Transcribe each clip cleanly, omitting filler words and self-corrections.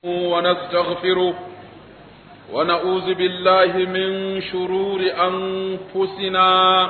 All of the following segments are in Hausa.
ونستغفره ونعوذ بالله من شرور أنفسنا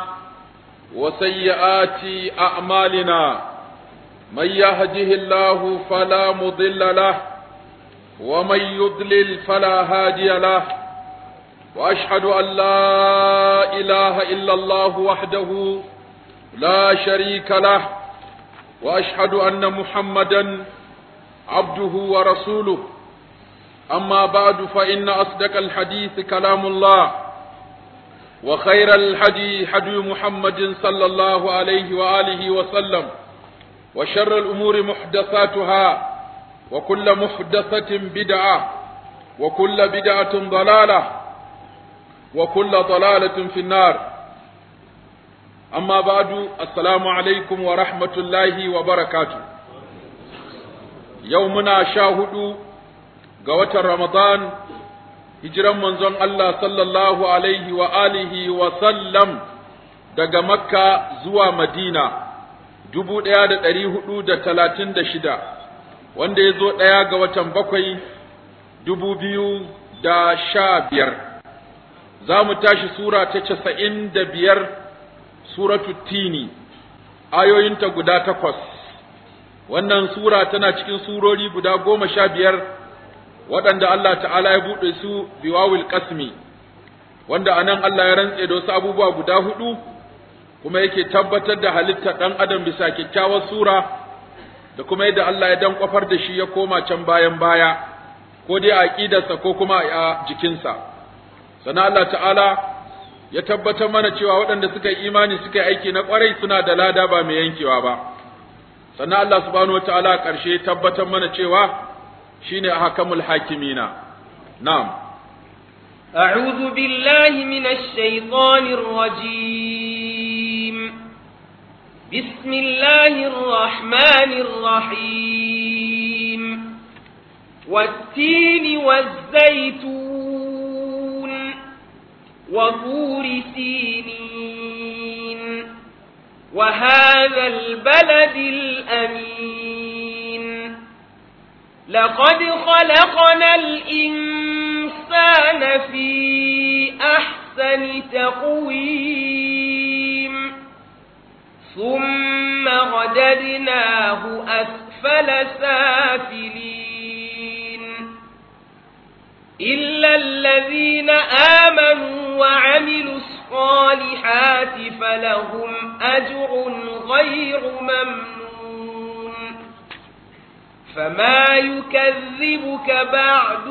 وسيئات أعمالنا من يهده الله فلا مضل له ومن يضلل فلا هادي له وأشهد أن لا إله إلا الله وحده لا شريك له وأشهد أن محمدا عبده ورسوله أما بعد فإن أصدق الحديث كلام الله وخير الهدي هدي محمد صلى الله عليه وآله وسلم وشر الأمور محدثاتها وكل محدثة بدعة وكل بدعة ضلالة وكل ضلالة في النار أما بعد السلام عليكم ورحمة الله وبركاته يومنا شاهدوا قوة رمضان hijiran manzon Allah sallallahu alaihi wa alihi wa sallam daga Makka zuwa Madina 1436 wanda ya zo 1 ga watan 7 2015 za mu tashi sura ta 95 suratu tini ayoyinta guda 8 wannan sura tana cikin surori guda 15 waɗanda Allah ta'ala ya buɗe su biwawil qasmi wanda anan Allah ya rantse da wasu abubuwa guda 4 kuma yake tabbatar da halittar ɗan adam bisa kyakkyawar sura da kuma yadda Allah ya dankwafar da shi ya koma can bayan baya ko dai a aqidarsa ko kuma a jikinsa sannan Allah ta'ala ya tabbatar mana cewa waɗanda suka yi imani suka yi aiki na ƙwarai suna da lada ba mai yankewa ba sannan Allah subhanahu wataala ƙarshe tabbatar mana cewa shine ahkamul hakimina na'am a'udhu billahi minash shaitanir rajim bismillahir rahmanir rahim wat-tini waz-zaytun wa turi sinin wa hadhal baladil amin لقد خلقنا الإنسان في أحسن تقويم ثم رددناه أسفل سافلين إلا الذين آمنوا وعملوا الصالحات فلهم أجر غير ممنون فما يكذبك بعد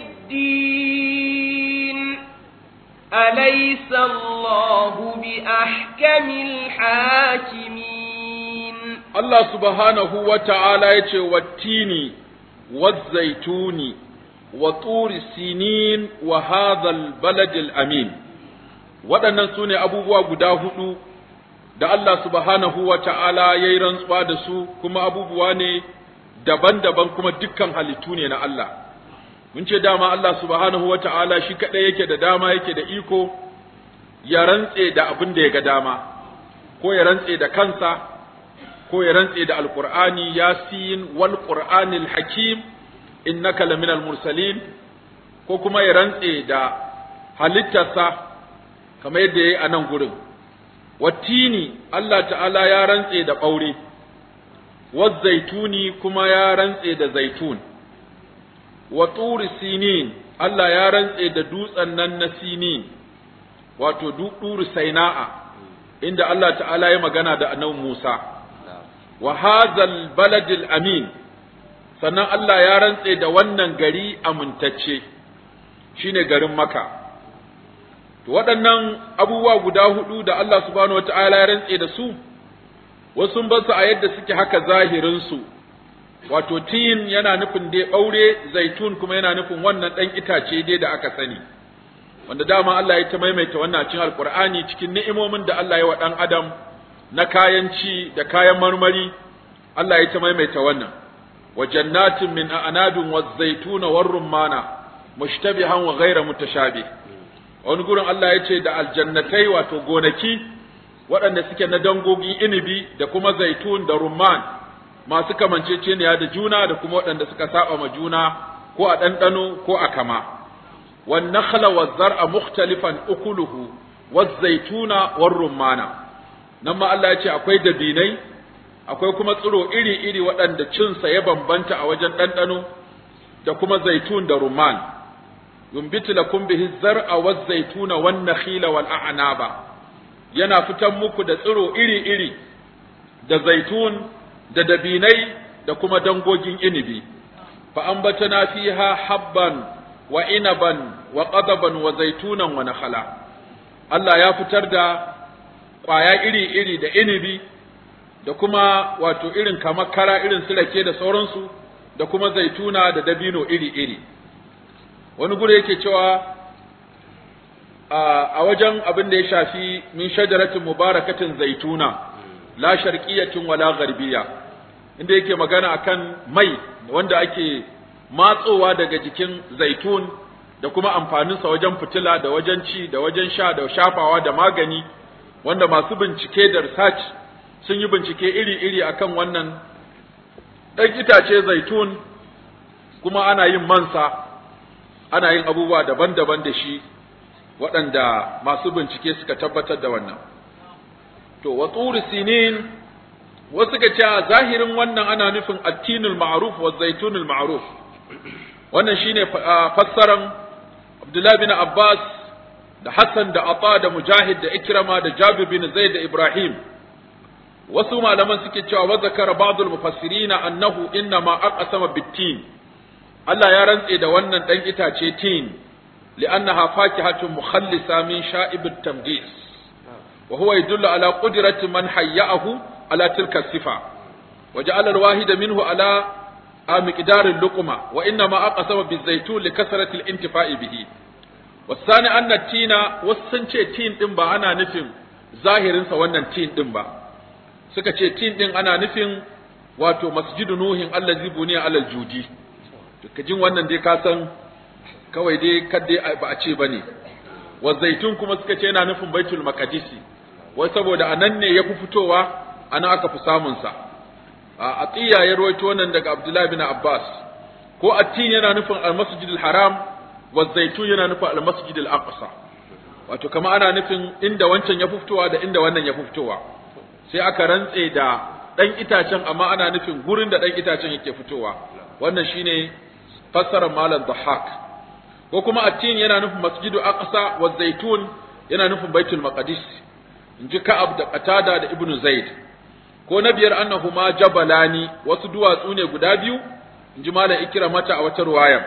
بالدين أليس الله بأحكم الحاكمين الله سبحانه وتعالى يقول والتين والزيتون وطور السنين وهذا البلد الأمين waɗannan su ne abubuwa guda 4 da Allah subhanahu wa ta'ala ya yi rantsuwa da su kuma abubuwa ne daban-daban kuma dukkan halittu ne na Allah. Mun ce dama Allah subhanahu wa ta'ala shi kaɗai yake da dama yake da iko ya rantse da abin da ya ga dama, ko ya rantse da kansa, ko ya rantse da Alƙur'ani Yasin wal Qur'anil Hakim innaka laminal mursalin, ko kuma ya rantse da halittarsa kamar yadda ya yi a nan gurin. Wattini Allah ta'ala ya rantse da ɓaure. والزيتوني كما يا رنتسي da zaitun wa turi sinin Allah ya rantse da dutsen nan na sinin wato turi saina'a inda Allah ta'ala ya magana da annabi Musa wa hadzal baladil amin sannan Allah ya rantse da wannan gari amintacce shine garin Makka to waɗannan abubuwa guda 4 da Allah subhanahu wataala ya rantse da su wasu ba su a yadda suke haka zahirinsu wato tin yana nufin dai ɓaure zaitun kuma yana nufin wannan ɗan itace dai da aka sani wanda dama Allah ya ta maimaita wannan cikin alkur'ani cikin ni'imomin da Allah ya wa ɗan adam na kayan ci da kayan marmari Allah ya ta maimaita wannan wa jannatin min a'nabin waz zaituna war rumana mushtabihan wa ghayra mutashabih wani gurin Allah ya ce da aljannatai wato gonaki waɗanda suke na dangogi inibi da kuma zaitun da rumman masu kamanceceniya da juna da kuma waɗanda suka saba ma juna ko a ɗanɗano ko a kama wan nakhla waz zar'a mukhtalifan ukuluhu waz zaituna war rumana nan ma Allah ya ce akwai dabinai akwai kuma tsiro iri-iri waɗanda cinsa ya bambanta a wajen ɗanɗano da kuma zaitun da rumman yumbitu lakum bihi zar'a waz zaituna wan nakhila wal a'naba yana fitan muku da tsiro iri-iri da zaitun da dabinai da kuma dangogin inibi fa ambatana fiha habban wa inaban wa qadaban wa zaitunan wa nakhala Allah ya fitar da ƙwaya iri-iri da inibi da kuma wato irin kamar kara irin su rake da sauransu da kuma zaituna da dabino iri-iri wani gure yake cewa a wajen abin da ya shafi min shajaratin mubarakatin zaituna la sharqiyatin wala gharbiya inda yake magana akan mai wanda ake matsowa daga jikin zaitun da kuma amfaninsa wajen fitila da wajen ci da wajen sha da shafawa da magani wanda masu bincike da research sun yi bincike iri-iri akan wannan ɗan itace zaitun kuma ana yin mansa ana yin abubuwa daban-daban da shi waɗanda masu bincike suka tabbatar da wannan to wa turi sinin wasu ga cewa zahirin wannan ana nufin attinul ma'ruf wa zaitunul ma'ruf wannan shine fassaran Abdullah bin Abbas da Hassan da Ata da Mujahid da Ikrama da Jabir bin Zaid da Ibrahim wasu malaman suke cewa wa zakara ba'dul mufassirina annahu inna ma aqsama bit-tin Allah ya rantse da wannan dan itace tin li'annaha fakihatun mukhallisa min sha'ib at-tamdis wa huwa yadullu ala qudrati man hayya'ahu ala tilka sifa wa ja'ala al-wahida minhu ala miqdar al-luqma wa inna ma aqsama biz-zaytun li kasrati al-intifa'i bihi wasani anna tina wasun ce tin din ba ana nufin zahirin sa wannan tin din ba suka ce tin din ana nufin wato masjidu nuhin allazi buniya alal judi to jin wannan dai ka san kawai dai kadai ba a ce bane wa zaitun kuma suka ce yana nufin baitul maqdisi wai saboda anan ne yafi fitowa ana aka fi samun sa atiya ya rawaito wannan daga Abdullah bin Abbas ko atin yana nufin al-masjidil haram wa zaitun yana nufin al-masjidil aqsa wato kama ana nufin inda wancan ya fitowa da inda wannan ya fitowa sai aka rantse da dan itacen amma ana nufin gurin da dan itacen yake fitowa wannan shine fassarar malam Dhahhak ko kuma atin yana nufin masjidu aqsa wa zaitun yana nufin baitul maqdis inji Ka'ab da Qatada da Ibn Zaid ko na biyar annahuma jabalani wasu duwatsu ne guda biyu inji malam Ikramata a wata ruwaya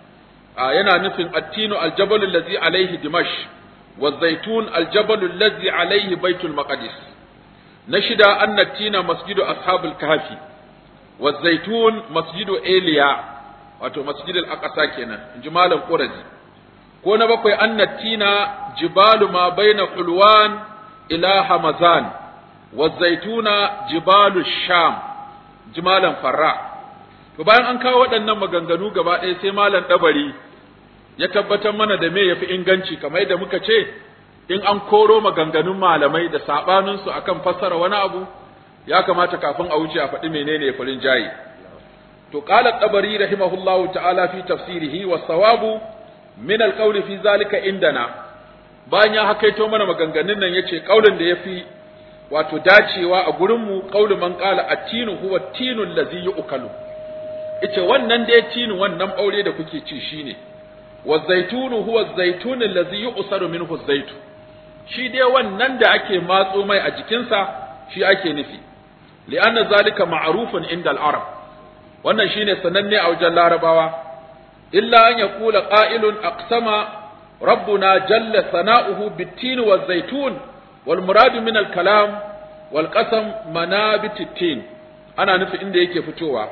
yana nufin attinu aljabalu allazi alaihi dimash wa zaitun aljabalu allazi alaihi baitul maqdis na shida annatina masjidu ashabul kahfi wa zaitun masjidu eliya wato masjidul aqsa kenan inji malam qurazi ko na bakwai annatina jibalu ma baina qulwan ila hamazan wa zaituna jibalu sham jimalan farra to bayan an kawo waɗannan maganganu gaba ɗaya sai malam dabari ya tabbatar mana da me yafi inganci kamar yadda muka ce in an koro maganganun malamai da sabanin su akan fassara wani abu ya kamata kafin a wuce a faɗi menene ya farin jayi to qala tabari rahimahullahu ta'ala fi tafsirihi was sawabu min alqawli fi zalika indana bayan ya hakaito mana maganganun nan yace kaulin da yafi wato dacewa a gurin mu qaulu man qala at-tinu huwa at-tinu allazi yu'kalu ita wannan da tinu wannan aure da kuke ci shine wa zaitunu huwa az-zaitun allazi yu'saru minhu az-zaitu shi dai wannan da ake matso mai a jikinsa shi ake nufi li'anna zalika ma'rufun inda al-arab wannan shine sananne a wajen larabawa illa an yaqula qa'ilun aqsama rabbuna jalla sana'uhu bit-tin waz-zaitun wal murad min al-kalam wal qasam manabit at-tin ana nufi inda yake fitowa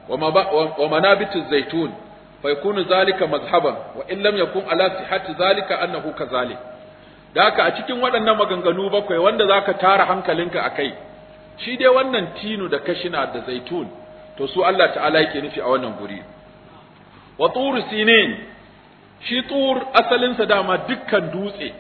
wa manabit az-zaitun fa yakunu zalika mazhaban wa in lam yakun ala sihhati zalika annahu kazalik da haka a cikin waɗannan maganganu bakwai wanda zaka tara hankalinka akai shi dai wannan tinu da kashina da zaitun to su Allah ta'ala yake nufi a wannan guri wa tur sinin shi tur asalinsa dama dukkan dutse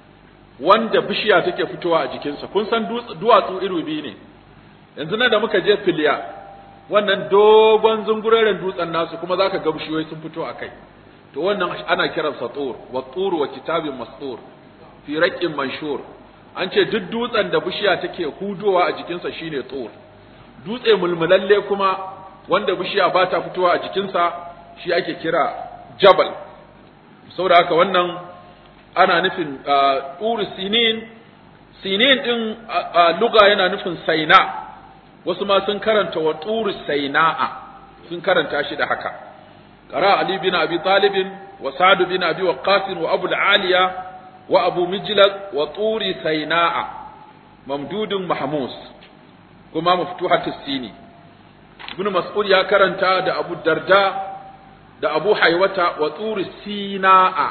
wanda bishiya take fitowa a jikinsa kun san duwatsu iri biyu ne yanzu nan da muka je filiya wannan dogon zungureren dutsen nasu kuma zaka ga bishiyoyi sun fito akai to wannan ana kiransa tur wa tur wa kitabin mastur fi raqin manshur an ce duk dutsen da bishiya take hudowa a jikinsa shine tur dutse mulmulalle kuma wanda bishiya ba ta fitowa a jikinsa shi ake kira jabal saboda haka wannan ana nufin tur sinin din lugha yana nufin saina wasu ma sun karanta wa tur saina'a sun karanta shi da haka qara ali bin abi talib wa sa'd bin abi waqqas wa abu al-aliya wa abu mijlad wa tur saina'a mamdudun mahmus kuma maftuhatus sini ibn mas'ud ya karanta da abu darda da abu haywata wa tur sina'a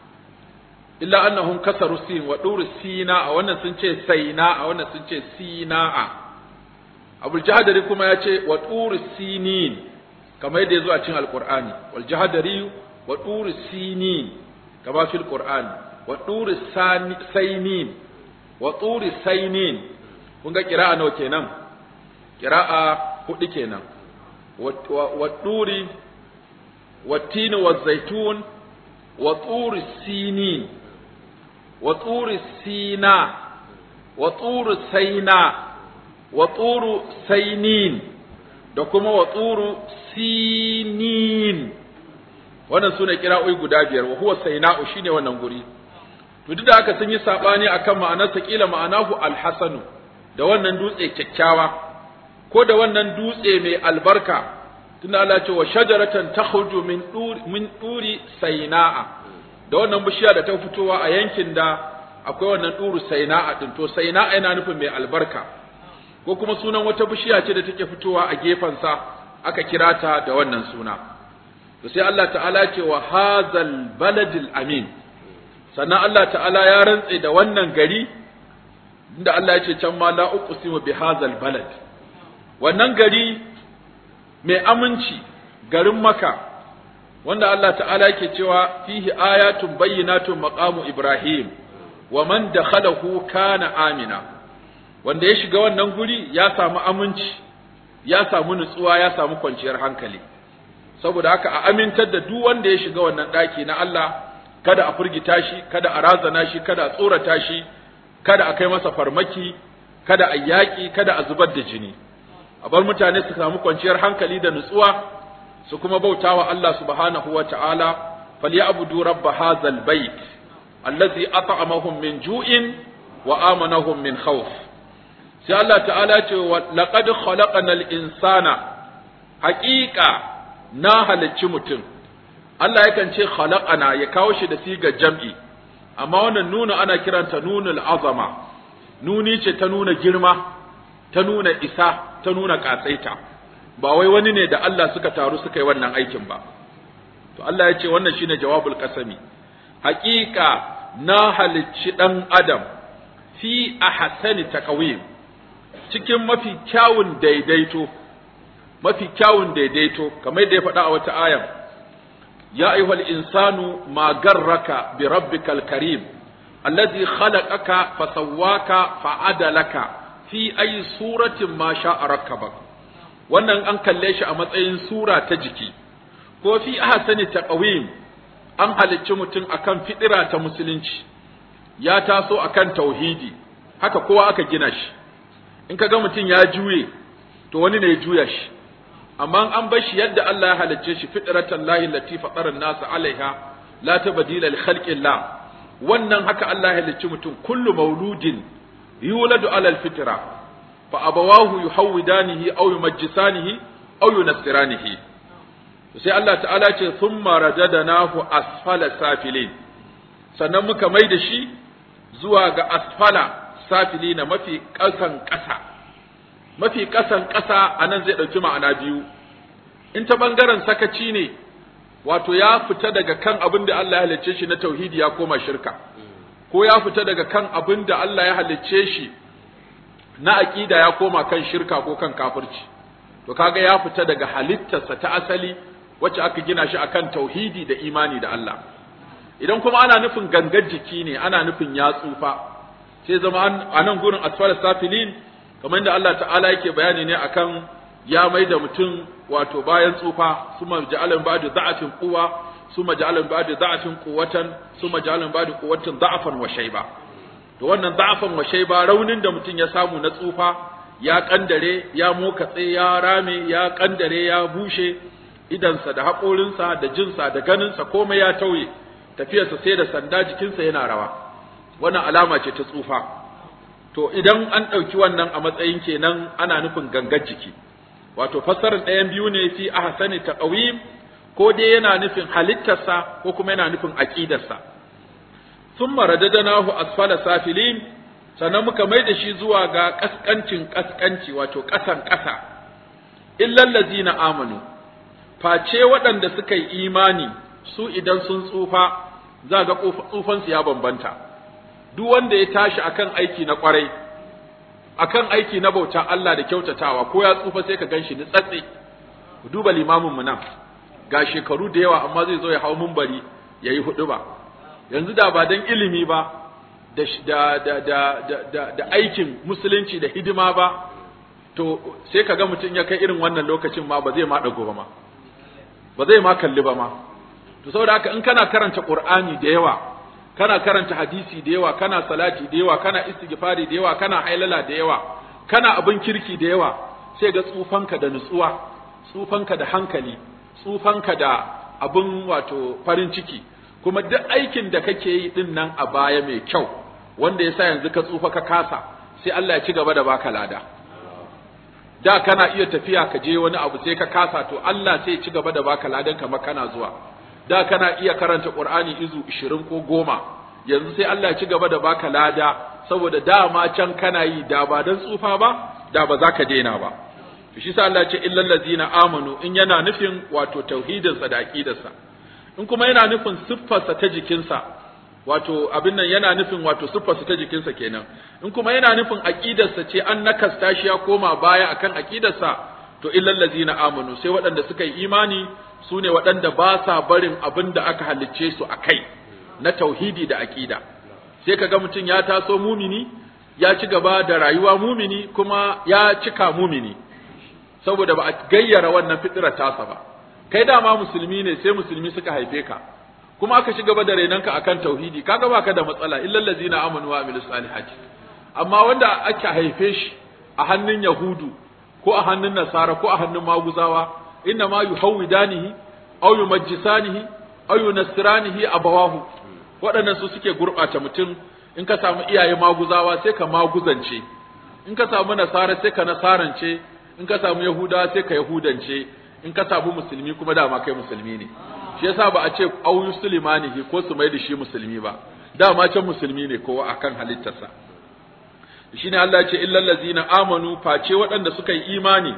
illa annahum kasaru sin wa tur sina'a wannan sun ce saina'a wannan sun ce sina'a abul jahdari kuma ya ce wa tur sinin kamar yadda yazo a cikin alqur'ani wal jahdari wa tur sinin kama fil qur'ani wa tur sainin wa tur sainin kun ga qira'a nawa kenan qira'a hudu kenan wa turi wa tin wa zaitun wa tur sinin wa tur sina wa tur saina wa tur sainin da kuma wa tur sinin wannan sune qira'o'i guda biyar wa huwa saina'u shine wannan guri to duk da haka sun yi sabani akan ma'anarsa kila ma'anahu alhasanu da wannan dutse kyakkyawa ko da wannan dutse mai albarka tunda Allah ce wa shajaratan takhruju min turi saina'a da wannan bishiya da ta fitowa a yankin da akwai wannan turu saina'a din to saina'a yana nufin mai albarka ko kuma sunan wata bishiya ce da take fitowa a gefen sa aka kira ta da wannan suna to sai Allah ta'ala ce wa hazal baladil amin sannan Allah ta'ala ya rantse da wannan gari inda Allah ya ce can ma la uqsimu bi hazal balad wannan gari mai aminci garin Makka wanda Allah ta'ala yake cewa fihi ayatun bayyinatun maqamu Ibrahim wa man dakhalahu kana amina wanda ya shiga wannan guri ya samu aminci ya samu nutsuwa ya samu kwanciyar hankali saboda haka a amintar da duk wanda ya shiga wannan daki na Allah kada a furgita shi kada a razana shi kada a tsorata shi kada a kai masa farmaki kada a yaƙi kada a zubar da jini a bar mutane su samu kwanciyar hankali da nutsuwa su kuma bautawa Allah subhanahu wa ta'ala falyabudu rabb hadzal bait allazi at'amahum min ju'in wa amanahum min khawf sai Allah ta'ala ce laqad khalaqnal insana haqiqa na halicci mutum Allah yakan ce khalaqana ya kawo shi da sigar jam'i amma wannan nuna ana kiranta nunul azama nuni ce ta nuna girma ta nuna isa ta nuna katsaita ba wai wani ne da Allah suka taru suka yi wannan aikin ba to Allah ya ce wannan shine jawabul qasami haqiqa na halicci dan adam fi ahsani taqwim cikin mafi kyawun daidaito kamar da ya faɗa a wata aya ya ayyuhal insanu ma garraka bi rabbikal karim alladhi khalaqaka fasawwaka fa'adalaka fi ayi suratin ma sha'a rakkabak wannan an kalle shi a matsayin sura ta jiki ko fi ahsani taqwim an halicci mutum akan fidira ta musulunci ya taso akan tauhidi haka kowa aka gina shi in kaga mutum ya juye to wani ne ya juya shi amma an bar shi yadda Allah ya halicce shi fitratan lahi lati fatara an-nas alaiha la tabdila li khalqillah wannan haka Allah ya halicci mutum kullu mauludin yuladu ala al-fitra fa abawahu yuhawidanihi aw yumajjisanihi aw yunassiranihi sai Allah ta'ala ce thumma radadnahu asfala safilin sannan muka mai da shi zuwa ga asfala safilina mafi ƙasan ƙasa a nan zai ɗauki ma'ana biyu in ta ɓangaren sakaci ne wato ya fita daga kan abin da Allah ya halicce shi na tauhidi ya koma shirka ko ya fita daga kan abin da Allah ya halicce shi na aƙida ya koma kan shirka ko kan kafirci to kaga ya fita daga halittarsa ta asali wacce aka gina shi akan tauhidi da imani da Allah idan kuma ana nufin gangar jiki ne ana nufin ya tsufa sai zama a nan gurin asfal safilin kamar yadda Allah ta'ala yake bayani ne akan ya mai da mutum wato bayan tsufa suma ja'alan ba'da da'afin quwwa suma ja'alan ba'da da'afin quwwatan suma ja'alan ba'da quwwatin da'afan wa shayba to wannan da'afan wa shayba raunin da mutum ya samu na tsufa ya kandare ya mokatse ya rame ya kandare ya bushe idansa da haƙorinsa da jinsa da ganinsa komai ya tauye tafiyarsa sai da sanda jikinsa yana rawa wannan alama ce ta tsufa to idan an ɗauki wannan a matsayin kenan ana nufin gangar jiki wato fassarar ɗayan biyu ne fi ahsani taqwim ko dai yana nufin halittarsa ko kuma yana nufin aqidarsa thumma radadnahu asfala safilin sannan muka mai da shi zuwa ga kaskanci wato ƙasan ƙasa illal ladzina amanu face waɗanda suka yi imani su idan sun tsufa za ga tsufansu ya bambanta duk wanda ya tashi akan aiki na kwarai akan aiki na bauta Allah da kyautatawa ko ya tsufa sai ka ganshi ni tsatse duba limamin mu nan ga shekaru da yawa amma zai zo ya hau munbari yayi huduba yanzu da ba dan ilimi ba da aikin musulunci da hidima ba to sai kaga mutum ya kai irin wannan lokacin ma ba zai ma dago ba ma ba zai ma kalli ba ma to saboda haka in kana karanta Qur'ani da yawa kana karanta hadisi da yawa kana salati da yawa kana istighfari da yawa kana hailala da yawa kana abin kirki da yawa sai ga tsufanka da nutsuwa tsufanka da hankali tsufanka da abin wato farin ciki kuma duk aikin da kake yi din nan a baya mai kyau wanda yasa yanzu ka tsufa ka kasa sai Allah ya ci gaba da baka lada da kana iya tafiya ka je wani abu sai ka kasa to Allah sai ya ci gaba da baka ladan kamar kana zuwa da kana iya karanta Qur'ani izu 20 ko 10 yanzu sai Allah ya ci gaba da baka lada saboda dama can kana yi da ba dan tsufa ba da ba za ka daina ba to shi sa Allah ya ce illal ladzina amanu in yana nufin wato tauhidin sa da aqidarsa in kuma yana nufin siffarsa ta jikinsa wato abin nan yana nufin wato siffarsa ta jikinsa kenan in kuma yana nufin aqidarsa ce an nakasta shi ya koma baya akan aqidarsa to illal ladzina amanu sai waɗanda suka yi imani su ne waɗanda ba sa barin abin da aka halicce su a kai na tauhidi da aqida sai kaga mutum ya taso mumini ya ci gaba da rayuwa mumini kuma ya cika mumini saboda ba a gayyara wannan fitirar tasa ba kai dama musulmi ne sai musulmi suka haife ka kuma aka ci gaba da renanka akan tauhidi kaga baka da matsala illal ladzina amanu wa amilus salihati amma wanda aka haife shi a hannun yahudu ko a hannun nasara ko a hannun maguzawa inna ma yuhawidanihi aw yumajjisanihi aw yunasiranihi abawahu waɗannan su suke gurɓata mutum in ka samu iyaye maguzawa sai ka maguzance in ka samu nasara sai ka nasarance in ka samu yahudawa sai ka yahudance in ka samu musulmi kuma dama kai musulmi ne shi yasa ba a ce au yuslimanihi ko su mai da shi musulmi ba dama can musulmi ne kowa akan halittarsa shine Allah ya ce illal ladzina amanu face waɗanda suka yi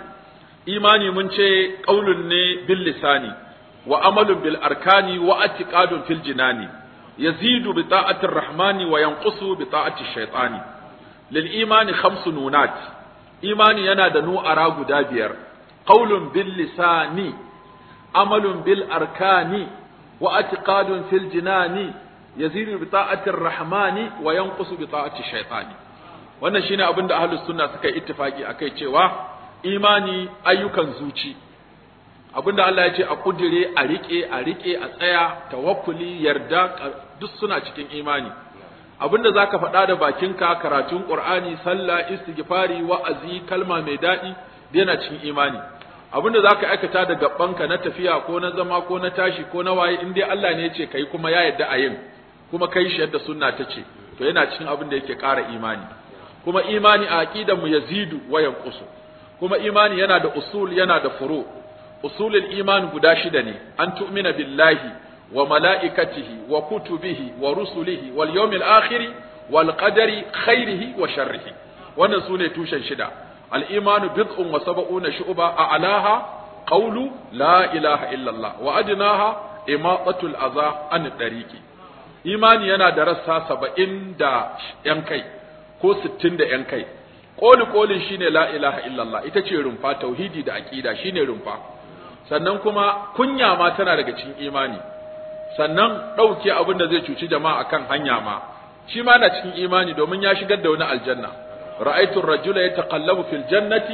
imani mun ce qaulun ne bil lisani wa amalun bil arkani wa i'tiqadun fil jinani yazidu bi ta'ati rahmani wa yanqusu bi ta'ati shaytani lil imani khamsu nunat imani yana da nu'ara guda biyar qaulun bil lisani amalun bil arkani wa i'tiqadun fil jinani yazidu bi ta'ati rahmani wa yanqusu bi ta'ati shaytani wannan shine abin da ahlus sunna suka yi ittifaki akai cewa imani ayyukan zuci abinda Allah ya ce a kudire a rike a tsaya tawakkuli yarda duk suna cikin imani abinda zaka faɗa da bakinka karatun Qur'ani sallah istighfari wa'azi kalma mai daɗi yana cikin imani abinda zaka aikata da gabbanka na tafiya ko na zama ko na tashi ko na waye in dai Allah ne ya ce kai kuma ya yarda a yin kuma kai shi yadda sunna ta ce to yana cikin abin da yake ƙara imani kuma imani a aqidar mu yazidu wa yanqusu kuma imani yana da usul yana da furu usulul iman guda shida ne an tu'mina billahi wa mala'ikatihi wa kutubihi wa rusulihi wal yawmil akhir wal qadari khairihi wa sharrihi wannan sune tushen shida al imanu bid'un wa sab'una shu'ba a'laha qawlu la ilaha illa Allah wa adnaha imatatul adha an tariqi imani yana da rassa 70 da yan kai ko 60 da yan kai kolin shine la ilaha illallah ita ce rumfa tauhidi da aqida shine rumfa sannan kuma kunya ma tana daga cikin imani sannan dauke abin da zai cuci jama'a akan hanya ma shi ma na cikin imani domin ya shigar da wani aljanna ra'aytu ar-rajula yataqallabu fil jannati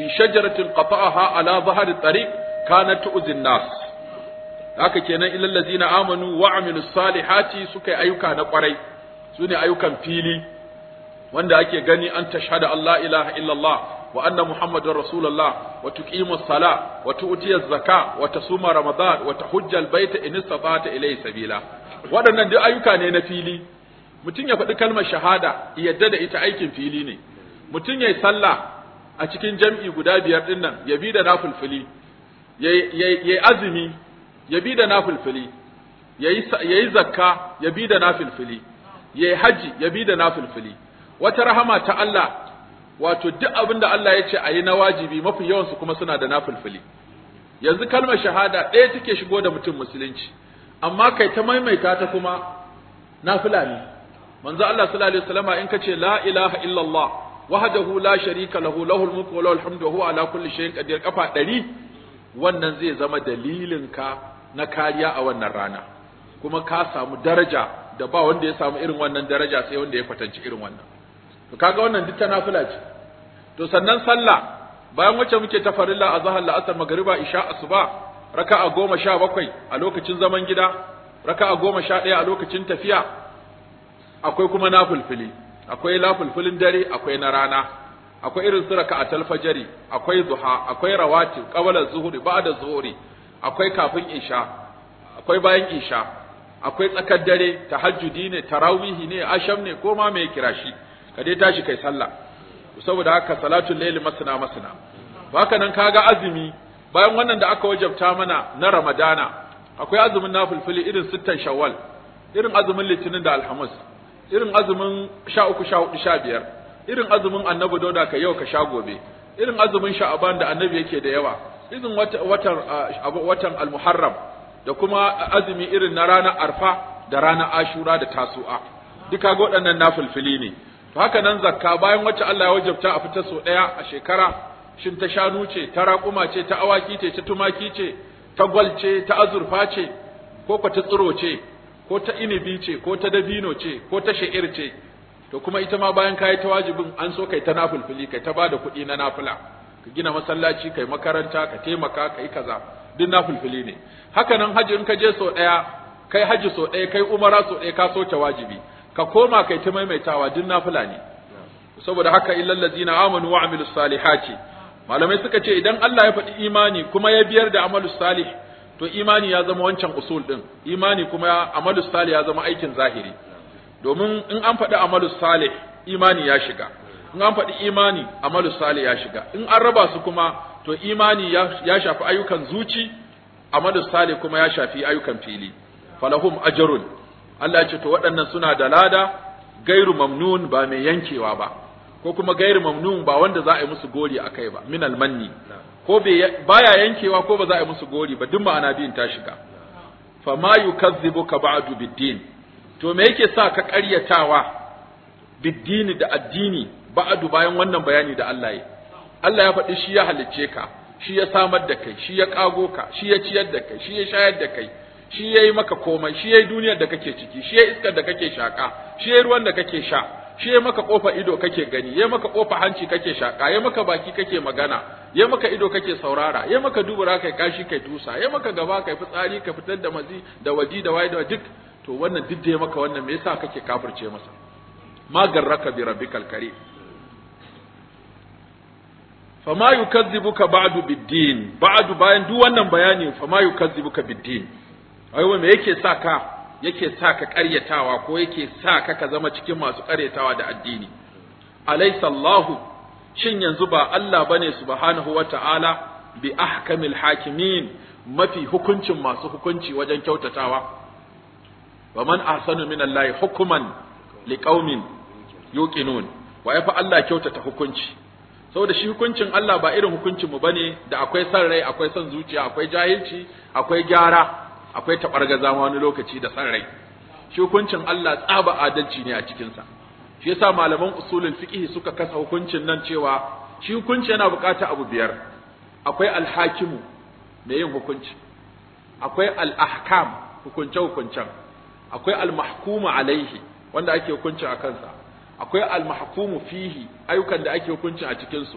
fi shajaratin qata'aha ala dhahri tariq kanat tu'zi nas haka kenan illal ladzina amanu wa amilus salihati suka yi ayyuka na kwarai sune ayyukan fili wanda ake gani an tashhada Allah ilaha illallah wa anna muhammadar rasulullah wa tuqimus sala wa tu'tiyaz zaka wa tasuma ramadan wa tahujjal baita in istata ilayhi sabila waɗannan duk ayyuka ne na fili mutum ya faɗi kalmar shahada yadda da ita aikin fili ne mutum yayi sallah a cikin jam'i guda biyar din nan ya bi da nafilfili yayi azumi ya bi da nafilfili yayi zakka ya bi da nafilfili yayi haji ya bi da nafilfili wata rahama ta Allah wato duk abin da Allah ya ce a yi na wajibi mafi yawansu kuma suna da nafilfili yanzu kalmar shahada ɗaya take shigo da mutum musulunci amma kai ta maimaita ta kuma nafila ne manzo Allah sallallahu alaihi wasallam in kace la ilaha illallah wahdahu la sharika lahu lahul mulku wa lahul hamdu wa huwa ala kulli shay'in qadir kafa 100 wannan zai zama dalilin ka na kariya a wannan rana kuma ka samu daraja da ba wanda ya samu irin wannan daraja sai wanda ya kwatanci irin wannan to kaga wannan duk ta nafila ce to sannan sallah bayan wacce muke ta farilla azhar la'asar magriba isha asuba raka'a 17 a lokacin zaman gida raka'a 11 a lokacin tafiya akwai kuma nafilfili akwai nafilfilin dare akwai na rana akwai irin su raka'atul fajri akwai duha akwai rawatib qabla zuhri ba'da zuhri akwai kafin isha akwai bayan isha akwai tsakar dare tahajjudi ne tarawihi ne asham ne ko ma mai kirashi ka dai tashi kai sallah saboda haka salatul layl masna masna haka nan kaga azumi bayan wannan da aka wajabta mana na ramadana akwai azumin nafilfili irin sittan shawwal irin azumin litinin da alhamis irin azumin 13 14 15 irin azumin annabi dauda ka yau ka sha gobe irin azumin sha'aban da annabi yake da yawa irin watan almuharram da kuma azumi irin na ranar arfa da ranar ashura da tasu'a duka ga waɗannan nafilfili ne to haka nan zakka bayan wacce Allah ya wajabta a fitar so ɗaya a shekara shin ta shanu ce ta raƙuma ce ta awaki ce ta tumaki ce ta gwal ce ta azurfa ce ko ta tsiro ce ko ta inibi ce ko ta dabino ce ko ta sha'ir ce to kuma ita ma bayan kayi ta wajibin an so kai ta nafilfili kai ta bada kuɗi na nafila ka gina masallaci kai makaranta ka taimaka kai kaza duk nafilfili ne haka nan haji in ka je so ɗaya kai haji so ɗaya kai umara so ɗaya ka so ta wajibi ka koma kai ta maimaitawa duk nafila ne saboda haka illal ladzina amanu wa amilus salihati malamai suka ce idan Allah ya faɗi imani kuma ya biyar da amalus salih to imani ya zama wancan usul din imani kuma amalus salih ya zama aikin zahiri domin in an faɗi amalus salih imani ya shiga in an faɗi imani amalus salih ya shiga in an raba su kuma to imani ya shafi ayyukan zuci amalus salih kuma ya shafi ayyukan fili falahum ajrun Allah ya ce to waɗannan suna da lada gairu mamnun ba mai yankewa ba ko kuma gairu mamnun ba wanda za a yi musu gori akai ba min almanni ko baya yankewa ko ba za a yi musu gori ba duk ma'ana biyun ta shiga fa ma yukazzibuka ba'du biddin to me yake sa ka ƙaryatawa biddini da addini ba'du bayan wannan bayani da Allah ya Allah ya faɗi shi ya halicce ka shi ya samar da kai shi ya kago ka shi ya ciyar da kai shi ya shayar da kai shi ya yi maka komai shi ya yi duniyar da kake ciki shi ya iskar da kake shaka shi ya ruwan da kake sha shi ya maka kofa ido kake gani ya maka kofa hanci kake shaka ya maka baki kake magana ya maka ido kake saurara ya maka dubura kai kashi kai tusa ya maka gaba kai fitsari ka fitar da mazi da waji da wayi da duk to wannan duk da ya maka wannan me yasa kake kafirce masa ma garraka bi rabbikal karim fama yukazzibuka ba'du biddin ba'du bayan duk wannan bayani fama yukazzibuka biddin aiwa me yake sa ka ƙaryatawa ko yake sa ka zama cikin masu ƙaryatawa da addini alaysa Allah shin yanzu ba Allah bane subhanahu wata'ala bi ahkamil hakimin mafi hukuncin masu hukunci wajen kyautatawa wa man ahsanu min Allah hukman liqaumin yuqinun wa yafa Allah kyautata hukunci saboda shi hukuncin Allah ba irin hukuncin mu bane da akwai san rai akwai san zuciya akwai jahilci akwai gyara akwai tabargaza wani lokaci da san rai shi hukuncin Allah tsaba adalci ne a cikin sa shi yasa malaman usulul fiqh suka kasa hukuncin nan cewa shi hukunci yana bukata abu biyar akwai al-hakimu mai yin hukunci akwai al-ahkam hukuncen akwai al-mahkumu alaihi wanda ake hukunci a kansa akwai al-mahkumu fihi ayyukan da ake hukunci a cikin su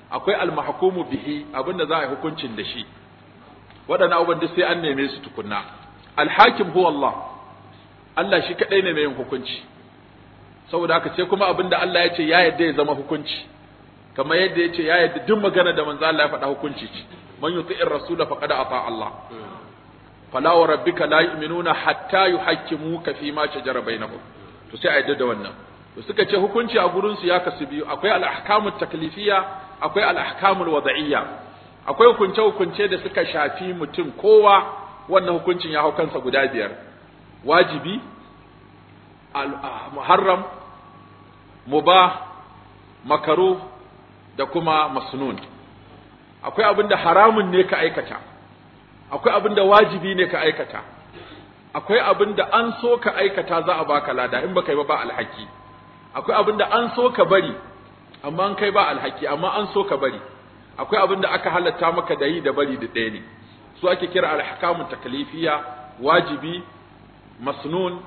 akwai al-mahkumu bihi abinda za a yi hukuncin da shi waɗannan abubuwan duk sai an neme su tukunna al-hakim huwa Allah Allah shi kadai ne mai yin hukunci saboda haka sai kuma abinda Allah ya ce ya yadda ya zama hukunci kamar yadda ya ce ya yadda duk magana da manzo Allah ya faɗa hukunci ce man yuti'ir rasul faqad ata Allah fala wa rabbika la yu'minuna hatta yuhakkimuka fi ma shajara bainahum to sai a yadda da wannan to suka ce hukunci a gurin su ya kasu biyu akwai al-ahkamut taklifiyya akwai al-ahkamul wada'iyya akwai hukunce hukunce da suka shafi mutum kowa wannan hukuncin ya hau kansa guda biyar wajibi muharram mubah makaruh da kuma masnun akwai abinda haramun ne ka aikata akwai abinda wajibi ne ka aikata akwai abinda an so ka aikata za a baka lada in baka yi ba alhaki akwai abinda an so ka bari amma an kai ba alhaki amma an so ka bari akwai abinda aka halatta maka da yi da bari da ɗaya ne su ake kira al-ahkamu taklifiyya wajibi masnun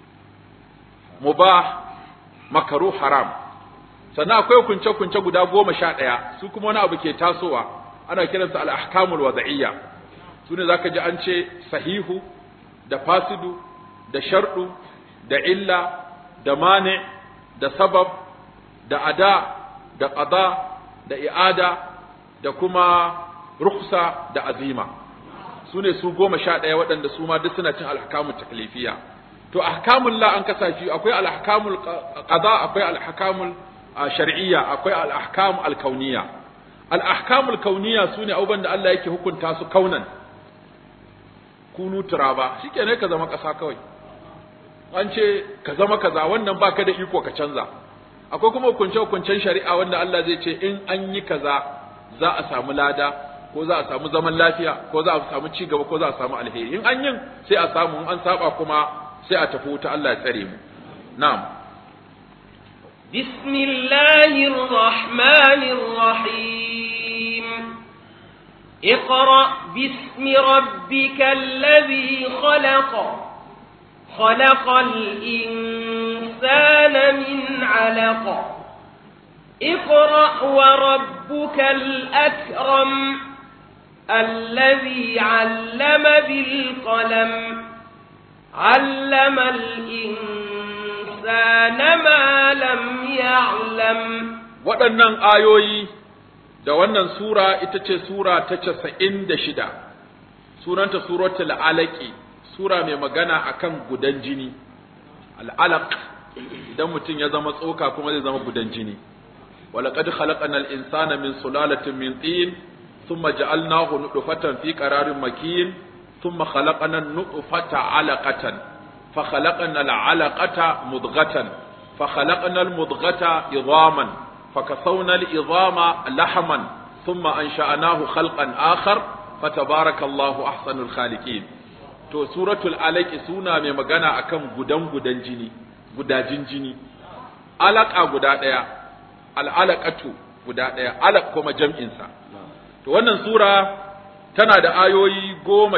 mubah makaruh haram sannan akwai kunce guda 11 su kuma wani abu ke tasowa ana kiransa al-ahkamul wada'iyya sune zaka ji an ce sahihu da fasidu da shardu da illa da mani da sabab da ada da qada da i'ada da kuma rukhsa da azima sune su 11 waɗanda su ma duk suna cin al-ahkamut taklifiyya to ahkamul la an kasa shi akwai al-ahkamul qada akwai al-ahkamul shar'iyya akwai al-ahkam al-kauniyya al-ahkam al-kauniyya sune abubuwan da Allah yake hukunta su kaunan kunu turaba shikenan ka zama kasa kawai an ce ka zama kaza wannan baka da iko ka canza akwai kuma hukuncen shari'a wanda Allah zai ce in an yi kaza za a samu lada ko za a samu zaman lafiya ko za a samu ci gaba ko za a samu alheri in an yin sai a samu in an saba kuma sai a tafi wuta Allah ya tsare mu na'am bismillahir rahmanir rahim iqra bismi rabbikal ladhi khalaqal insana min 'alaq اقرأ وربك الأكرم الذي علم بالقلم علم الإنسان ما لم يعلم waɗannan ayoyi da wannan sura ita ce sura ta 96 sunanta suratul alaq sura mai magana akan gudan jini al-alaq idan mutum ya zama tsoka kuma zai zama gudan jini walaqad khalaqnal insana min sulalatin min tin thumma ja'alnahu nutfatan fi qararin makin ثم خلقنا النطفة علقة فخلقنا العلقة مضغة فخلقنا المضغة عظاما فكسونا العظام لحما ثم أنشأناه خلقا آخر فتبارك الله أحسن الخالقين to suratul alaq suna mai magana akan gudan jini gudajin jini alaqa guda daya al'alaqatu guda daya alaq kuma jam'in sa to wannan sura tana da ayoyi 19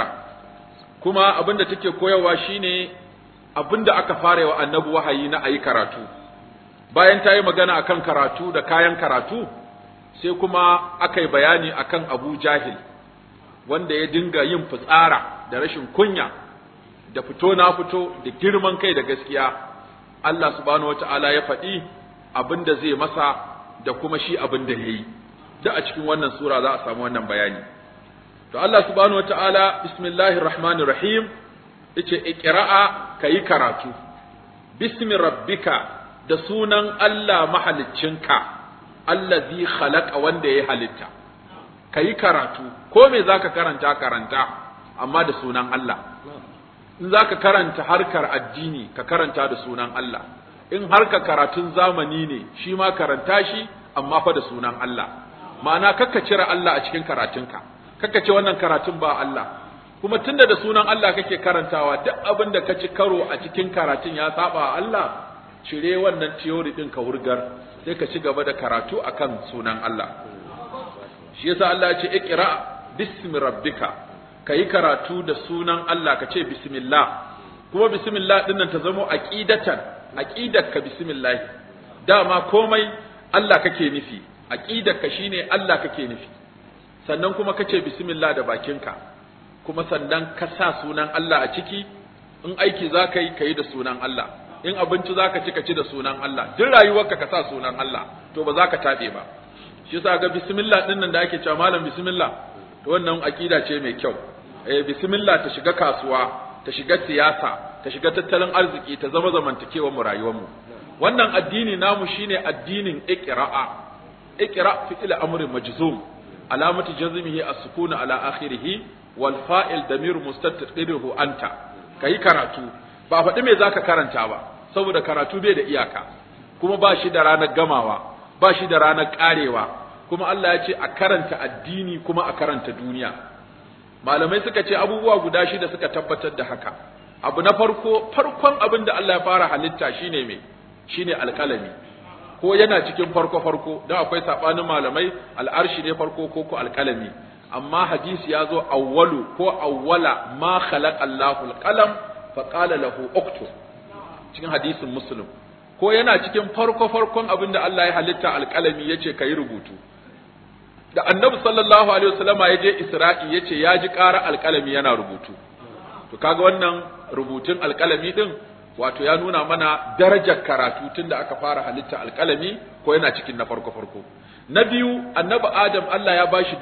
kuma abinda take koyarwa shine abinda aka fara wa annabi wahayi na ayi karatu bayan ta yi magana akan karatu da kayan karatu sai kuma aka yi bayani akan Abu Jahil wanda ya dinga yin fitsara da rashin kunya da fito na fito da girman kai da gaskiya Allah subhanahu wataala ya faɗi abinda zai masa da kuma shi abinda yayi da a cikin wannan sura za a samu wannan bayani to Allah subhanahu wataala bismillahir rahmanir rahim yace iqra'a kayi karatu bismi rabbika da sunan Allah mahaliccinka allazi khalaqa wanda ya halitta kayi karatu ko me zaka karanta amma da sunan Allah in zaka karanta harkar addini ka karanta da sunan Allah in harka karatun zamani ne shi ma karanta shi amma fa da sunan Allah ma'ana kakka cire Allah a cikin karatunka kaka ce wannan karatun ba Allah kuma tunda da sunan Allah kake karantawa duk abin da ka ci karo a cikin karatun ya saba Allah cire wannan theory din ka wurgar sai ka ci gaba da karatu akan sunan Allah shi yasa Allah ya ce iqra bismi rabbika kayi karatu da sunan Allah ka ce bismillah kuma bismillah din nan ta zama aqidatka bismillah dama komai Allah kake nufi aqidarka shine Allah kake nufi sannan kuma kace bismillah da bakinka kuma sannan ka sa sunan Allah a ciki in aiki zaka yi kai da sunan Allah in abinci zaka ci ka ci da sunan Allah duk rayuwarka ka sa sunan Allah to ba za ka tabe ba shi yasa ga bismillah din nan da ake cewa malam bismillah to wannan aqida ce mai kyau bismillah ta shiga kasuwa ta shiga siyasa ta shiga tattalin arziki ta zama zamantakewar mu rayuwar mu wannan addini namu shine addinin iqra'a iqra fi ila amrin majzum alamatu jazmihi as-sukun ala akhirih wal fa'il damir mustatqiruhu anta kai karatu ba faɗi me zaka karanta ba saboda karatu bai da iyaka kuma ba shi da ranar gamawa ba shi da ranar karewa kuma Allah ya ce a karanta addini kuma a karanta duniya malamai suka ce abubuwa guda shida suka tabbatar da haka abu na farkon abin da Allah ya fara halitta shine me shine alƙalami ko yana cikin farko don akwai sabanin malamai al'arshi ne farko ko alƙalami amma hadisi ya zo awwalu ko awwala ma khalaqa Allahu alqalam fa qala lahu uktub cikin hadisin muslim ko yana cikin farkon abin da Allah ya halitta alƙalami yace kai rubutu da annabi sallallahu alaihi wasallama ya je Isra'i yace ya ji ƙara alƙalami yana rubutu to kaga wannan rubutun alƙalami din wato ya nuna mana darajar karatu tunda aka fara halitta alƙalami ko yana cikin na farko na biyu annabi Adam Allah ya bashi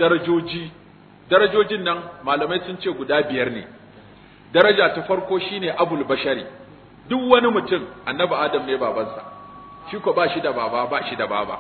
darajojin nan malamai sun ce guda 5 ne daraja ta farko shine abul bashari duk wani mutum annabi Adam ne babansa shi ko ba shi da baba ba shi da baba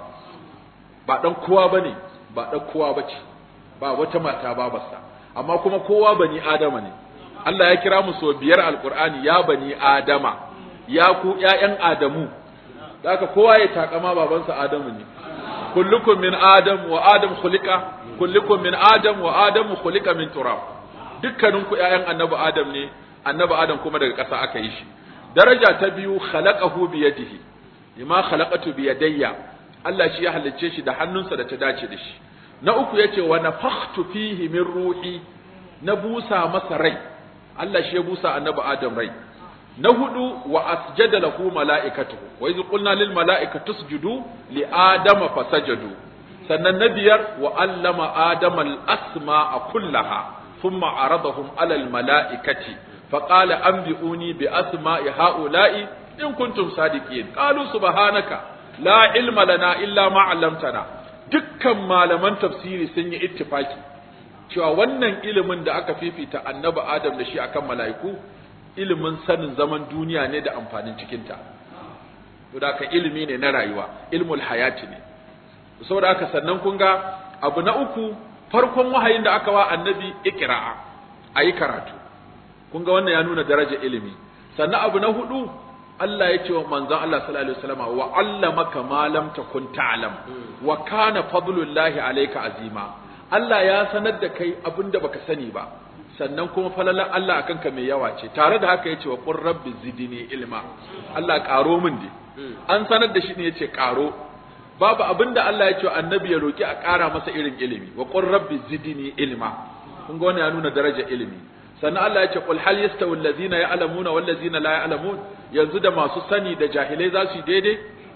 ba dan kowa bane ba dan kowa bace ba wata mata babarsa amma kuma kowa bani Adama ne Allah ya kira mu so 5 alqur'ani ya bani Adama ya ku ƴaƴan Adamu haka kowa ya takama babansa Adamu ne kullukum min Adam wa Adam khuliqa kullukum min Adam wa Adam khuliqa min turab dukkaninku ƴaƴan annabi Adam ne annabi Adam kuma daga ƙasa aka yi shi daraja ta biyu khalaqahu bi yadihi lima khalaqatu bi yadayya Allah shi ya halicce shi da hannunsa da ta dace da shi na uku yace wa nafakhtu fihi min ruhi na busa masa rai Allah shi ya busa annabi Adam rai na hudu wa asjada lahu mala'ikatuhu wa iz qulna lil mala'ikati isjudu li adama fasajadu sannan na biyar wa allama adama al asma'a kullaha thumma aradahum ala al mala'ikati faqala anbi'uni bi asma'i ha'ula'i in kuntum sadiqin qalu subhanaka la ilma lana illa ma 'allamtana dukkan malaman tafsiri sun yi ittifaki cewa wannan ilimin da aka fifita annabi Adam da shi akan mala'iku ilimin sanin zaman duniya ne da amfanin cikinta saboda haka ilimi ne na rayuwa ilmul hayati ne saboda haka sannan kun ga abu na uku farkon wahayin da aka wa annabi iqra'a ayi karatu kun ga wannan ya nuna darajar ilimi sannan abu na hudu Allah ya ce wa manzon Allah sallallahu alaihi wasallam wa allamaka ma lam takun ta'lam wa kana fadlullahi alayka azima Allah ya sanar da kai abinda baka sani ba sannan kuma falalar Allah akan ka mai yawa ce tare da haka yace wa qur rabbi zidni ilma Allah karo min dai an sanar da shi ne yace karo babu abinda Allah ya ce annabi ya roki a kara masa irin ilimi wa qur rabbi zidni ilma kun ga wannan ya nuna darajar ilimi sannan Allah ya ce qul hal yastawi allazina ya'lamuna wal ladzina la ya'lamun yanzu da masu sani da jahilai za su yi daidai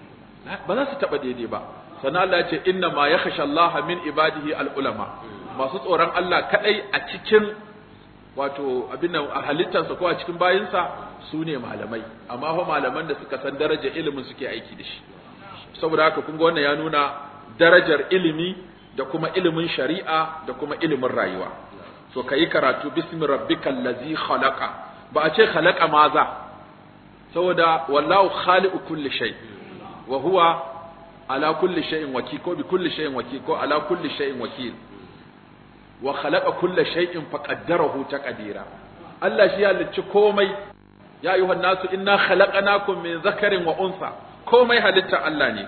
ba za su taba daidai ba sannan Allah ya ce inna ma yakhsha Allah min ibadihi al ulama masu tsoron Allah kadai a cikin wato abin nan a halittarsa ko a cikin bayinsa su ne malamai amma fa malaman da suka san darajar ilimin suke aiki da shi saboda haka kun ga wannan ya nuna darajar ilimi da kuma ilimin shari'a da kuma ilimin rayuwa to kai karatu bismi rabbikal ladzi khalaqa ba a ce khalaqa maza saboda wallahu khaliqu kulli shay wa huwa ala kulli shay'in wakil ko bi kulli shay'in wakil ko ala kulli shay'in wakil wa khalaqa kulla shay'in faqaddarahu taqdira Allah shi ya halicci komai ya ayyuhan nasu inna khalaqnakum min zakarin wa unsa komai halitta Allah ne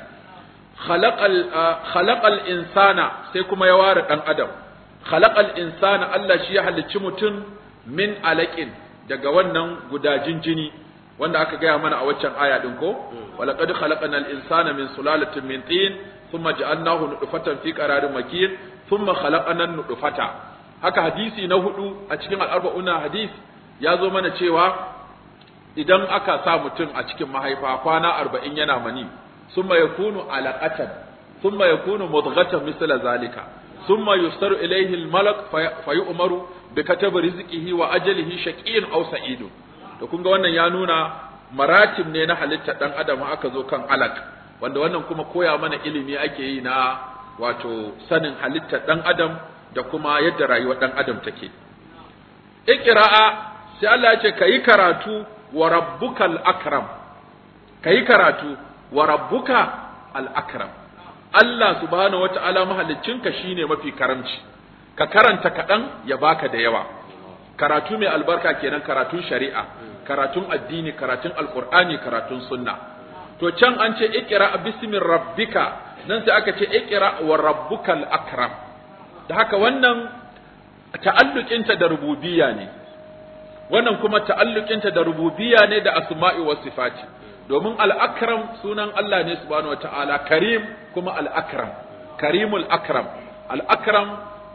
khalaqal insana sai kuma ya ware dan adam khalaqal insana Allah shi ya halicci mutum min alaqin daga wannan gudajin jini wanda aka gaya mana a waccan aya din ko walaqad khalaqnal insana min sulalatin min tin thumma ja'alnahu nutfatan fi qararin makin thumma khalaqana nutfata haka hadisi na hudu a cikin al-arba'una hadis ya zo mana cewa idan aka sa mutum a cikin mahaifa kwana 40 yana mani summa yakunu alaqatan thumma yakunu mudghatan misla zalika thumma yusaru ilayhi al-malak fayu'maru bi katabi rizqihi wa ajalihi shaqiyyun aw sa'idun. To kun ga wannan ya nuna maratib ne na halitta dan adam aka zo kan alaq, wanda wannan kuma koya mana ilimi ake yi na wato sanin halittar dan adam da kuma yadda rayuwar dan adam take. Iqra'a sai Allah ya ce kayi karatu wa rabbukal akram, kayi karatu wa rabbuka al akram. Allah subhanahu wata'ala mahaliccinka shine mafi karamci, ka karanta kaɗan ya baka da yawa. Karatu mai albarka kenan, karatun shari'a, karatun addini, karatun alqur'ani, karatun sunna. To can an ce iqra bismi rabbika, nan sai aka ce iqra wa rabbukal akram. Da haka wannan ta'alluqinta da rububiyya ne, wannan kuma ta'alluqinta da rububiyya ne da asma'i was sifati, domin al-akram sunan Allah ne subhanahu wata'ala, karim kuma al-akram, karimul akram. Al-akram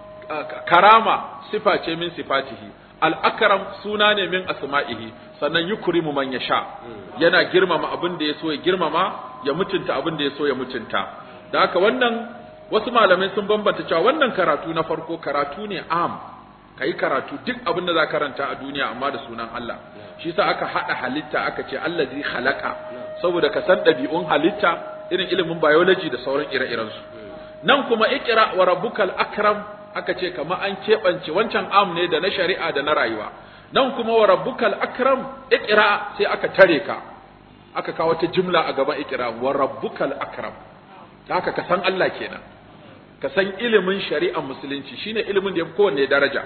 karama sifa ce min sifatihi, al-akram suna ne min asma'ihi, sannan yukrimu man yasha, yana girmama abin da yaso ya girmama, ya mutunta abin da yaso ya mutunta. Da haka wannan wasu malamai sun bambanta cewa wannan karatu na farko karatu ne am, kai karatu duk abin da za karanta a duniya amma da sunan Allah. Shi yasa aka hada halitta aka ce allazi khalaqa, saboda ka san dabi'un halitta, irin ilimin biology da sauran ire-iren su. Nan kuma iqra wa rabbukal akram aka ce kamar an keɓance wancan am ne da na shari'a da na rayuwa. Nan kuma wa rabbukal akram iqra sai aka tare ka, aka kawo ta jumla a gaban iqra wa rabbukal akram. Haka ka san Allah kenan, ka san ilimin shari'ar musulunci shine ilimin da ya fi kowanne daraja.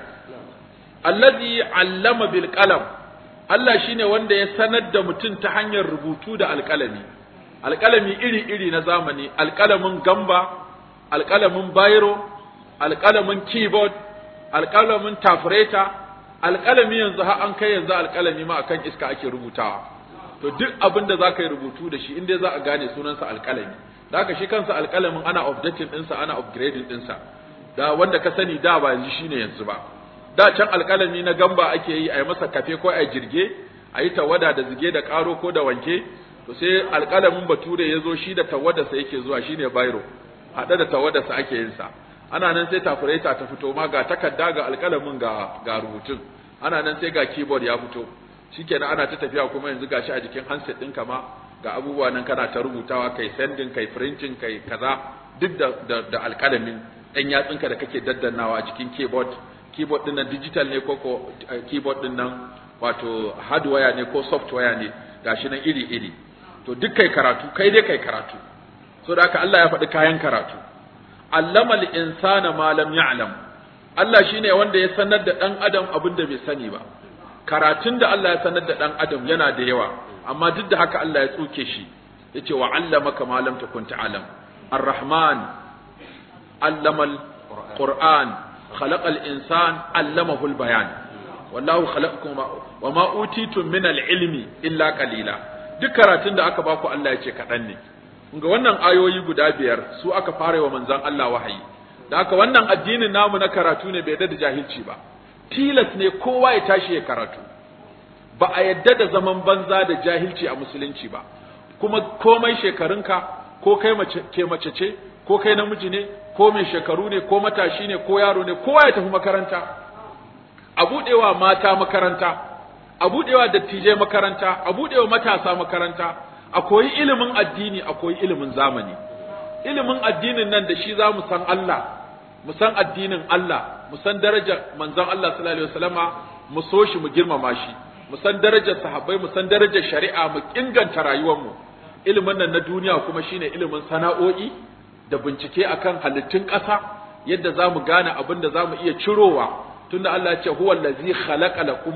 Allazi allama bil qalam, Allah shine wanda ya sanar da mutum ta hanyar rubutu da alƙalami. Alƙalami iri-iri na zamani, alƙalamin gamba, alƙalamin biro, alƙalamin keyboard, alƙalamin tafureta, alƙalami yanzu har an kai yanzu alƙalami ma akan iska ake rubutawa. To duk abin da za ka yi rubutu da shi in dai za a gane sunansa alƙalami. Da haka shi kansa alƙalamin ana updating ɗinsa, ana upgrading ɗinsa. Da wanda ka sani da ba yanzu shine yanzu ba. Da can alƙalami na gamba ake yi a yi masa kafe ko a yi jirge, a yi tawada da zige da ƙaro ko da wanke. To sai alƙalamin bature ya zo shi da tawadarsa yake zuwa shine biro. Haɗe da tawadarsa ake yin sa. Ana nan sai tafureta ta fito ma ga takarda ga alƙalamin ga rubutun. Ana nan sai ga keyboard ya fito. Shikenan ana ta tafiya kuma yanzu gashi a jikin handset ɗinka ma ga abubuwa nan kana ta rubutawa, kai sending, kai printing, kai kaza, duk da alƙalamin ɗan yatsunka da kake daddannawa a cikin keyboard din nan digital ne ko keyboard din nan wato hardware ne ko software ne, gashi nan iri to duk kai karatu, kai dai kai karatu. So da haka Allah ya faɗi kayan karatu. Allamal insana ma lam ya'lam, Allah shine wanda ya sanar da ɗan adam abin da bai sani ba. Karatun da Allah ya sanar da ɗan adam yana da yawa, amma duk da haka Allah ya tsuke shi, yace wa allamaka ma lam takun ta'lam. Ar-Rahman allama al-Qur'an, khalaqa al-insan allamahu al-bayan. Wallahu khalaqakum wa ma utitum min al-ilmi illa qalila. Duk karatun da aka baku Allah ya ce kaɗan ne. Ga wannan ayoyi guda biyar su aka fara wa manzon Allah wahayi. Da haka wannan addinin namu na karatu ne bai da jahilci ba. Tilas ne kowa ya tashi ya karatu. Ba a yadda da zaman banza da jahilci a musulunci ba. Kuma komai shekarunka, ko kai mace ce, ko kai namiji ne, ko mai shekaru ne, ko matashi ne, ko yaro ne, kowa ya tafi makaranta. A buɗewa mata makaranta, a buɗewa dattijai makaranta, a buɗewa matasa makaranta, a koyi ilimin addini, a koyi ilimin zamani. Ilimin addinin nan da shi za mu san Allah, mu san addinin Allah, mu san darajar manzon Allah sallallahu alaihi wasallama, mu so shi, mu girmama shi, mu san darajar sahabbai, mu san darajar shari'a, mu inganta rayuwarmu. Ilimin nan na duniya kuma shine ilimin sana'o'i da bincike akan halittun ƙasa, yadda za mu gane abin da za mu iya cirowa, tunda Allah ya ce huwa allazi khalaqa lakum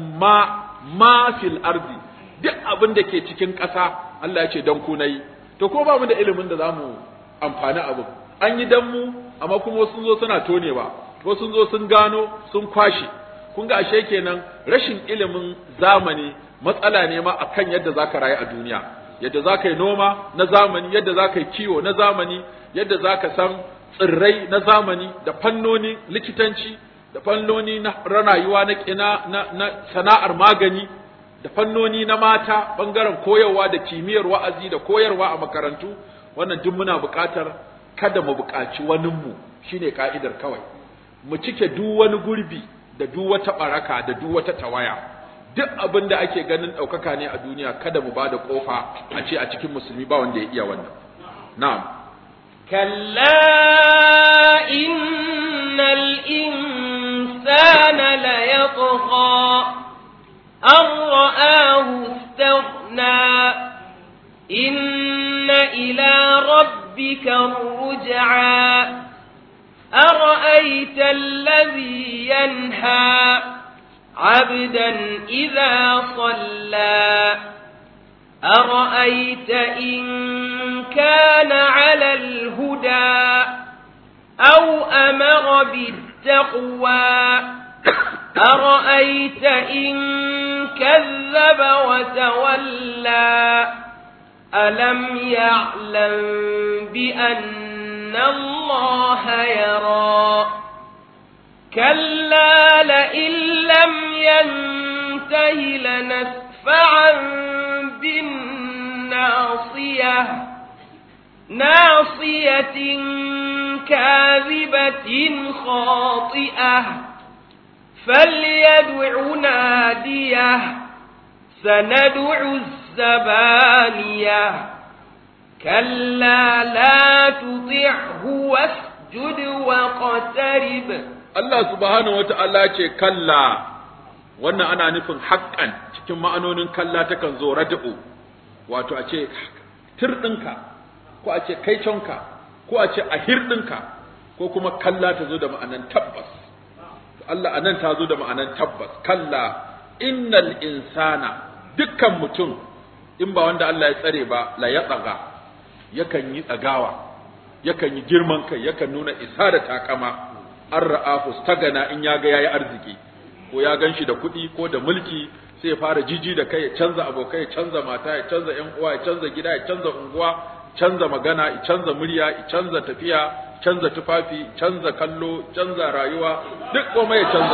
ma fil ardi, duk abin da ke cikin ƙasa Allah ya ce dan ku nayi. To ko ba mu da ilimin da za mu amfani abin, an yi dan mu amma kuma sun zo suna tonewa, ko sun zo sun gano sun kwashe. Kun ga ashe kenan rashin ilimin zamani matsala ne ma akan yadda zaka rayu a duniya, yadda zaka yi noma na zamani, yadda zaka yi kiwo na zamani, yadda zaka san tsirrai na zamani da fannoni likitanci da fannoni na rayuwa na sana'ar magani da fannoni na mata bangaren koyarwa da kimiyyar wa'azi da koyarwa a makarantu. Wannan duk muna buƙatar kada mu buƙaci waninmu shine ka'idar kawai mu cike duk wani gurbi da duk wata baraka da duk wata tawaya duk abin da ake ganin ɗaukaka ne a duniya kada mu bada ƙofa a ce a cikin musulmi ba wanda ya iya wannan na'am كلا إن الإنسان ليطغى أن رآه استغنى إن إلى ربك الرجعى أرأيت الذي ينهى عبدا إذا صلى أرأيت إن كان على الهدى أو أمر بالتقوى أرأيت إن كذب وتولى ألم يعلم بأن الله يرى كلا لئن لم ينته لنسفعا بالناصية ناصية كاذبة خاطئة فليدع ناديه سندع الزبانية كلا لا تطعه واسجد واقترب Allah subhanahu wata'ala ce kalla wannan ana nufin haƙƙan cikin ma'anonin kalla takan zo rad'u wato a ce tir ɗinka ko a ce kaiconka ko a ce ahir ɗinka ko kuma kalla ta zo da ma'anan tabbas Allah anan ta zo da ma'anan tabbas kalla innal insana dukkan mutum in ba wanda Allah ya tsare ba la ya tsaga yakan yi tsagawa yakan yi girman kai yakan nuna isa da takama an ra'ahu stagana in ya ga yayi arziki ko ya ganshi da kuɗi ko da mulki sai ya fara jiji da kai ya canza abokai ya canza mata ya canza ƴan uwa ya canza gida ya canza unguwa canza magana ya canza murya ya canza tafiya canza tufafi canza kallo canza rayuwa duk komai ya canza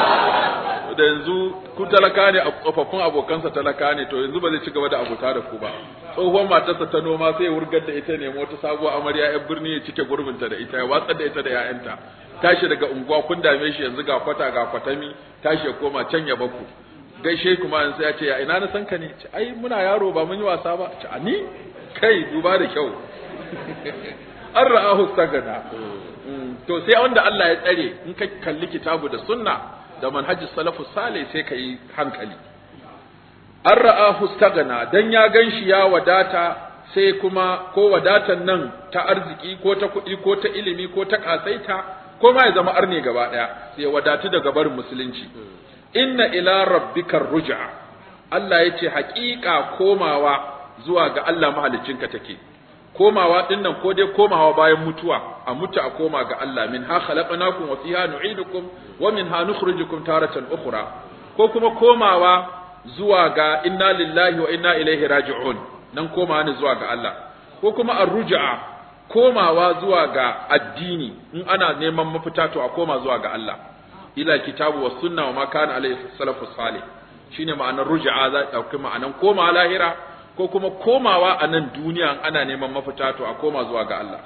da yanzu ku talaka ne a tsofaffin abokansa talaka ne to yanzu ba zai ci gaba da abota da ku ba tsohuwar matarsa ta noma sai ya wurgar da ita ne wata sabuwar amarya ƴan birni ya cike gurbinta da ita ya watsar da ita da ƴaƴanta tashi daga unguwa kun dame shi yanzu ga kwata ga kwatami tashi ya koma can ya baku gaishe kuma an sai ya ce ya ina na san ka ne ce ai muna yaro ba mun yi wasa ba ce ani kai duba da kyau an ra'ahu sagana to sai wanda Allah ya tsare in ka kalli kitabu da sunna da manhajus salafus salih sai ka yi hankali an ra'ahu sagana dan ya ganshi ya wadata sai kuma ko wadatan nan ta arziki ko ta kuɗi ko ta ilimi ko ta kasaita ko ma ya zama arne gaba daya sai wadatu daga barin musulunci inna ila rabbikar ruj'a Allah yace haƙiƙa komawa zuwa ga Allah mahaliccinka take komawa dinnan ko dai komawa bayan mutuwa a mutu a koma ga Allah minha khalaqnakum wa fiha nu'idukum wa minha nukhrijukum taratan ukhra ko kuma komawa zuwa ga inna lillahi wa inna ilaihi raji'un nan komawa ne zuwa ga Allah ko kuma ar-ruj'a komawa zuwa ga addini in ana neman mafita to a koma zuwa ga Allah ila kitabu was sunna wa ma kana alayhi salafus salih shine ma'anar ruj'a za ta dauki ma'anar koma lahira ko kuma komawa a nan duniya ana neman mafita to a koma zuwa ga Allah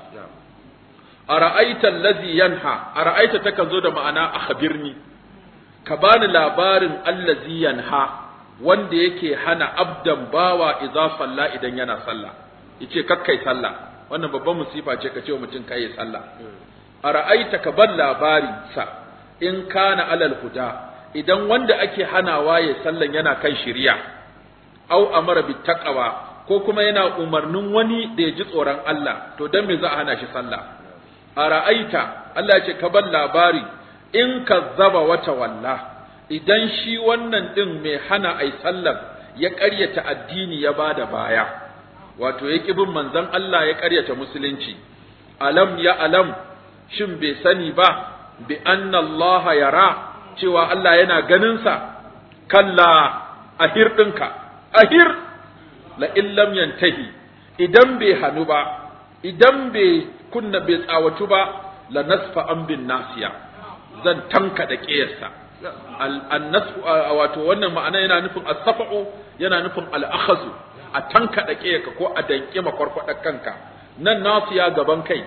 ara'aita allazi yanha ara'aita takan zo da ma'ana akhbirni ka bani labarin allazi yanha wanda yake hana abdan bawa idza salla idan yana sallah yace kakkai sallah wannan babban musifa ce ka ce wa mutum kai sallah ara'aita ka bar labari sa in kana alal huda idan wanda ake hanawa ya sallan yana kan shari'a au amara bit taqwa ko kuma yana umarnin wani da ya ji tsoron Allah to dan me za a hana shi sallah ara'aita Allah ya ce ka bar labari in kazzaba wata walla idan shi wannan din mai hana ai sallar ya ƙaryata addini ya bada baya wato ya bin manzon Allah ya ƙaryata musulunci alam ya alam shin bai sani ba bi anna Allah yara cewa Allah yana ganin sa kalla ahir dinka ahir la illam yantahi idan bai hanu ba idan bai kunna bai tsawatu ba la nasfa an bin nasiya zan tanka da kiyarsa an-nasfu wato wannan ma'ana yana nufin as-safa'u yana nufin al-akhazu a tanka da kiyarka ko a danke makwarkwadar kanka nan nasiya gaban kai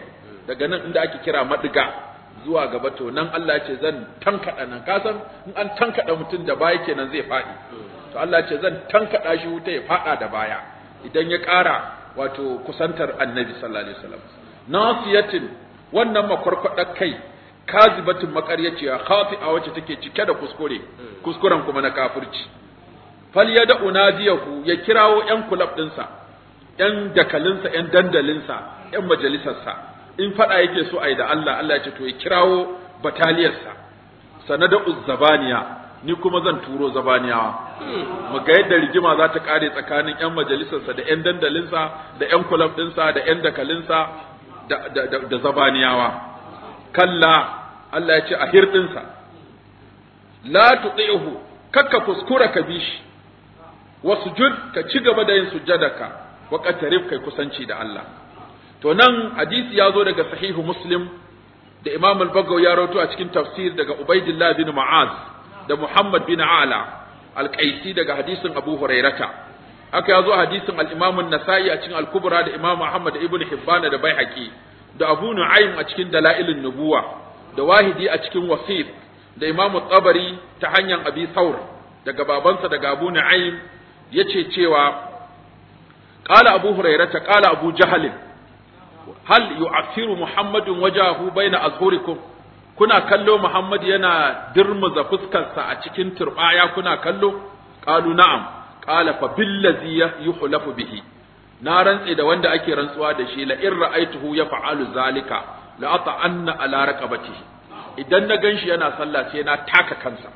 daga nan inda ake kira madiga zuwa gaba to nan Allah ya ce zan tankada nan ka san in an tankada mutum da baya kenan zai fadi to Allah ya ce zan tankada shi wuta ya fada da baya idan ya ƙara wato kusantar annabi sallallahu alaihi wasallam nasiyatin wannan makwarkwadar kai kazibatin makaryaciya khati'a wacce take cike da kuskuren kuma na kafirci fal yada unadiyahu ya kirawo yan kulab dinsa yan dakalinsa yan dandalinsa yan majalisarsa in fada yake so ai da Allah Allah ya ce to ya kirawo bataliyarsa sanada uzzabaniya ni kuma zan turo zabaniyawa mu ga yadda rigima za ta kare tsakanin yan majalisarsa da yan dandalinsa da yan kulab dinsa da yan dakalinsa da zabaniyawa kalla Allah ya ce a hirɗinsa la tuɗi'uhu kakka kuskura ka bi shi wasujud ka ci gaba da yin sujjadaka wa qatarib kai kusanci da Allah to nan hadisi ya zo daga sahihu muslim da imam al-bagawi ya rawaito a cikin tafsir daga ubaidillah bin mu'az da muhammad bin ala al-qaisi daga hadisin abu hurairata aka ya zo hadisin al-imam an-nasa'i a cikin al-kubra da imam ahmad da ibnu hibban da baihaqi da abu nu'aym a cikin dalailun nubuwa da wahidi a cikin wasif da imam tabari ta hanyar abi thawr daga babansa daga abu nu'aym yace cewa qala abu hurairata qala abu jahl hal yu'athiru muhammadun wajahu baina azhurikum kuna kallo muhammad yana dirmuza fuskarsa a cikin turbaya kuna kallo qalu na'am qala fa billazi yuhlafu bihi na rantse da wanda ake rantsuwa da shi la in ra'aituhu yaf'alu zalika la ata'anna ala raqabatihi idan na ganshi yana sallah sai na taka kansa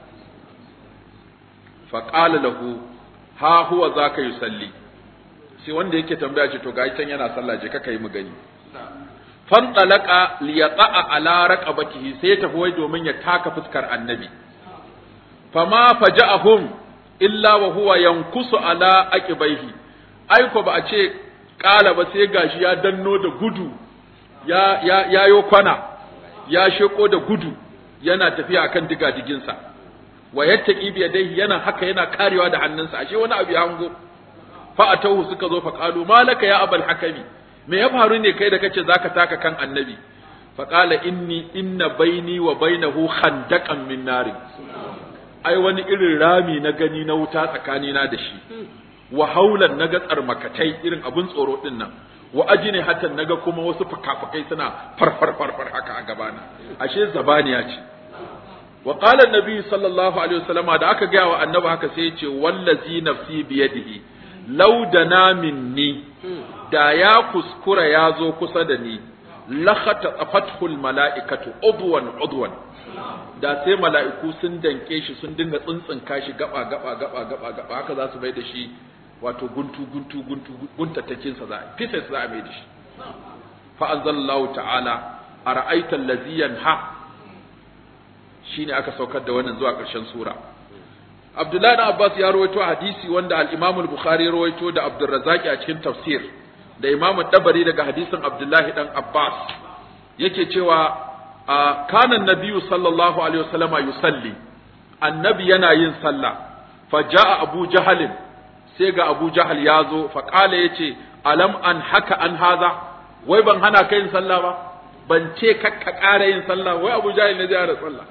fa qala lahu ha huwa zaka yusalli sai wanda yake tambaya ce to ga can yana sallah je ka yi mu gani fantalaka liyata'a ala raqabatihi sai tafi wai domin ya taka fuskar annabi fama faja'ahum illa wa huwa yankusu ala aqibaihi aiko ba a ce kala ba sai gashi ya danno da gudu ya yo kwana ya sheko da gudu yana tafiya akan digadiginsa wa yattaqi bi yadayhi yana haka yana karewa da hannunsa ashe wani abu ya hango fa atahu suka zo fa qalu malaka ya abul hakami me ya faru ne kai da kace zaka taka kan annabi fa qala inna baini wa bainahu khandaqan min nar ai wani irin rami na gani na wuta tsakani na da shi wa haulan naga tsarmakatai irin abun tsoro din nan wa ajine hatta naga kuma wasu fukafukai suna farfar haka a gabana ashe zabaniya ce wa qala annabi sallallahu alaihi wasallam da aka ga wa annabi haka sai ya ce wallazi nafsi biyadihi law dana minni da ya kuskura ya zo kusa da ni lakhata afathul mala'ikatu udwan da sai mala'iku sun danke shi sun dinga tsuntsunka shi gaba haka za su bai da shi wato guntatakin sa za a pieces za a mai da shi fa anzalallahu ta'ala ara'aita allazi yanha shine aka saukar da wannan zuwa ƙarshen sura Abdullahi ibn Abbas ya rawaito hadisi wanda al-Imam al-Bukhari ya rawaito da Abdurrazzaq a cikin tafsir da Imam Tabari daga hadisin Abdullahi dan Abbas yake cewa kana nabiyyu sallallahu alaihi wasallama yusalli annabi yana yin sallah fa jaa Abu Jahal sai ga Abu Jahal ya zo fa kala yace alam an haka an haza wai ban hana ka yin sallah ba ban ce ka ƙara yin sallah wai Abu Jahal ne zai sallah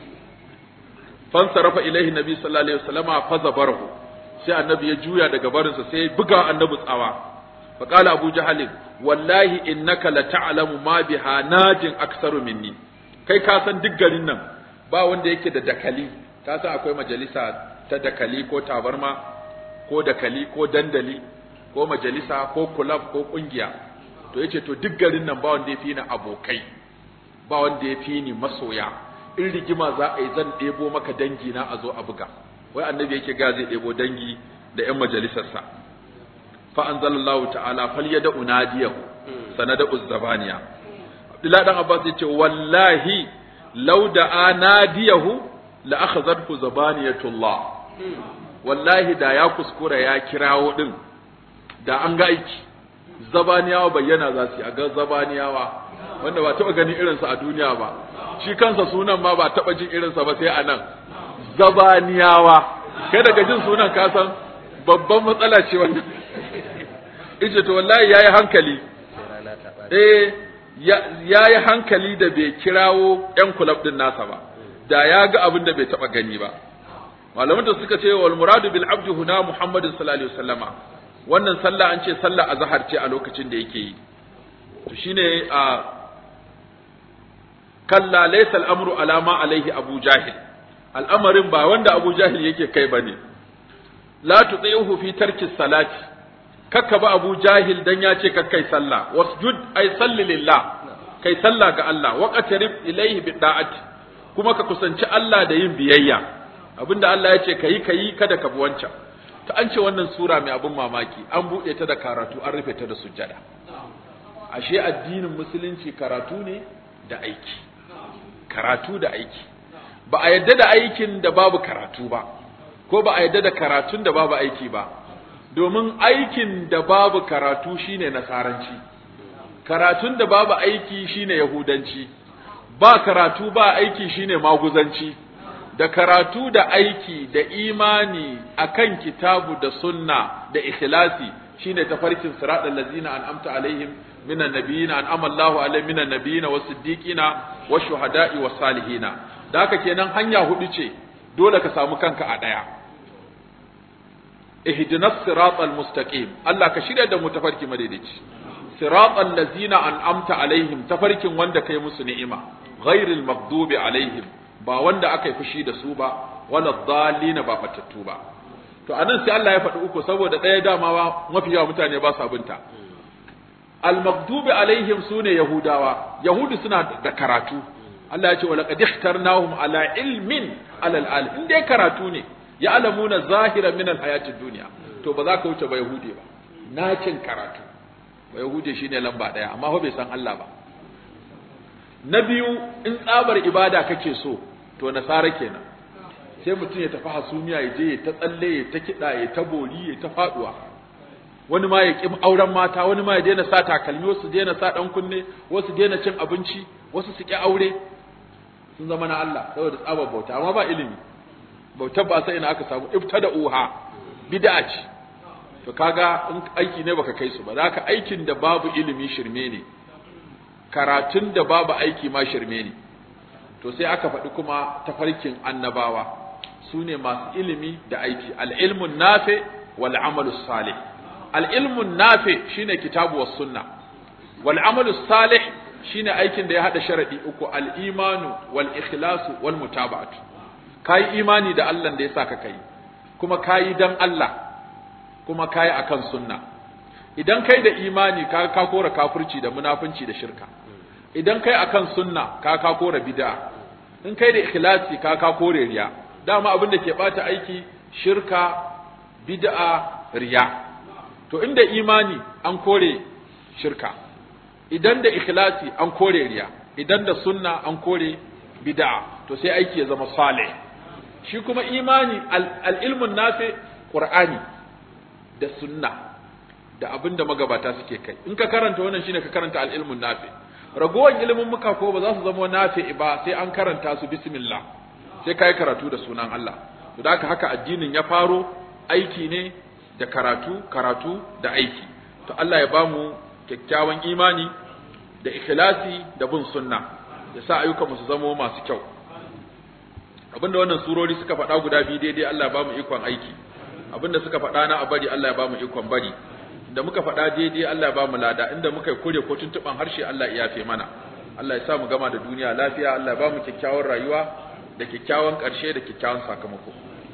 fansarafa ilaihi nabi sallallahu alaihi wasallama fa zabarahu sai annabi ya juya daga barinsa sai buga annabi tsawa fa qala Abu Jahal wallahi innaka la ta'lamu ma biha najin aktsaru minni kai ka san duk garin nan ba wanda yake da dakali ka san akwai majalisa ta dakali ko tabarma ko dakali ko dandali ko majalisa ko kulab ko kungiya to yace to duk garin nan ba wanda yafi ni abokai ba wanda yafi ni masoya in rigima za a yi zan ɗebo maka dangi na a zo a buga wai annabi yake ga zai ɗebo dangi da ƴan majalisarsa fa anzalallahu ta'ala falyada unadiyahu sanada uzzabaniya Abdullahi dan Abbas yace wallahi law da anadiyahu la akhadhathu zabaniyatullah wallahi da ya kuskura ya kirawo din da an ga aiki zabaniyawa bayyana za su yi a ga zabaniyawa wanda ba taɓa ganin irinsa a duniya ba shi kansa sunan ma ba taɓa jin irinsa ba sai a nan zabaniyawa kai daga jin sunan ka san babban matsala ce wannan ice to wallahi yayi hankali ya yi hankali da bai kirawo ‘yan kulab ɗin nasa ba, da ya ga abin da bai taɓa gani ba. Malaman da suka ce wal muradu bil abdi huna Muhammadin sallallahu alaihi wasallama, wannan sallah an ce sallah azhar ce a lokacin da yake yi. To shine a kalla laysa al-amru ala ma alaihi Abu Jahil. Al'amarin ba wanda Abu Jahil yake kai bane. La tuti'uhu fi tarki salati. Kakka ba Abu Jahil dan ya ce kakkai sallah. Wasjud ay salli lillah. Kai sallah ga Allah wa qatarib ilayhi bi da'ati. Kuma ka kusanci Allah da yin biyayya. Abinda Allah ya ce kayi kada ka bi wancan. Ta an ce wannan sura mai abin mamaki an buɗe ta da karatu an rufe ta da sujjada. Ashe addinin musulunci karatu ne da aiki. Karatu da aiki. Ba a yadda da aikin da babu karatu ba, ko ba a yadda da karatun da babu aiki ba, domin aikin da babu karatu shine nasaranci, karatun da babu aiki shine yahudanci, ba karatu ba aiki shine maguzanci, da karatu da aiki da imani akan kitabu da sunna da ikhlasi shine tafarkin siratal ladzina an'amta alaihim minan nabiyina an'ama Allahu alaihim minan nabiyina was-siddiqina wash-shuhada'i was-salihina. Da haka kenan hanya hudu ce dole ka samu kanka a daya. Ihdinas siratal mustaqim, Allah ka shirya da mu tafarki madaidaici. Siratal ladzina an'amta alaihim, tafarkin wanda kai musu ni'ima, ghairil maghdubi alaihim, ba wanda aka yi fushi da su ba, wala dhalina ba fatattu ba. To anan sai Allah ya faɗi uku saboda ɗaya dama ba mafi yawa mutane ba su abinta. Al-maghdubi alaihim sune Yahudawa, Yahudu suna da karatu. Allah ya ce wala qad ikhtarnahum ala ilmin ala al-alim. In dai karatu ne, ya alamuna zahira min al-hayatid dunya. To ba za ka wuce ba Yahudi ba. Nacin karatu. Ba Yahudi shine lamba daya, amma fa bai san Allah ba. Na biyu, in tsabar ibada kake so, to nasara kenan. Sai mutum ya tafi hasumiya ya je ya ta tsalle ya ta kida ya ta bori ya ta faduwa. Wani ma ya ƙi auren mata, wani ma ya daina sa takalmi, wasu daina sa ɗan kunne, wasu daina cin abinci, wasu su ƙi aure. Sun zama na Allah saboda tsabar bauta, amma ba ilimi. Bautar ba sai ina aka samu ibtada uha, bid'a ce. To kaga in aiki ne baka kai su ba, zaka aikin da babu ilimi shirme ne. Karatun da babu aiki ma shirme ne. To sai aka faɗi kuma tafarkin annabawa, su ne masu ilimi da aiki, al-ilmun nafi wal amalu salih. Al-ilmun nafi shine kitabu was sunna, wal amalu salih shine aikin da ya hada sharadi uku, al-imanu wal ikhlasu wal mutaba'atu. Kai imani da Allah da ya saka kai, kuma kai dan Allah, kuma kai akan sunna. Idan kai da imani ka kora kafirci da munafunci da shirka. Idan kai akan sunna ka kora bid'a. In kai da ikhlasi ka kore riya. Dama abin da ke bata aiki shirka, bid'a, riya. To inda imani an kore shirka, idan da ikhlasi an kore riya, idan da sunna an kore bid'a, to sai aiki ya zama salih. Shi kuma imani al-ilmun nafi Qur'ani da sunna da abinda magabata suke kai. In ka karanta wannan shine ka karanta al-ilmun nafi. Ragowar ilimin muka ko ba za su zama nafi ba sai an karanta su bismillah. Sai kai karatu da sunan Allah. To da haka addinin ya faro aiki ne da karatu da aiki. To Allah ya bamu kyakkyawan imani da ikhlasi da bin sunna, ya sa ayyukanmu su zama masu kyau. Abinda wannan surori suka faɗa guda biyu daidai Allah ya bamu ikon aiki. Abinda suka faɗa na a bari Allah ya bamu ikon bari. Da muka faɗa daidai Allah ya bamu lada, inda muka kure ko tuntuban harshe Allah ya yafe mana. Allah ya sa mu gama da duniya lafiya, Allah ya bamu kyakkyawan rayuwa da kyakkyawan ƙarshe da kyakkyawan sakamako.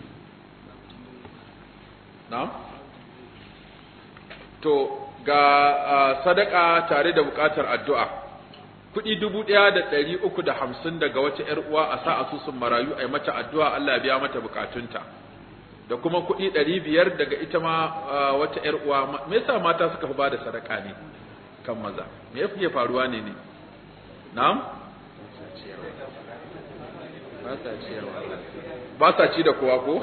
Na'am? To ga sadaka tare da buƙatar addu'a, kuɗi 1,350 daga wata ‘yar uwa a sa asusun marayu a yi mata addu'a Allah ya biya mata buƙatunta, da kuma kuɗi 500 daga ita ma wata ‘yar uwa. Me yasa mata suka fi ba da sadaka ne kan maza? Me ya fiye faruwa ne? Na'am? Ba sa ci da kowa ko?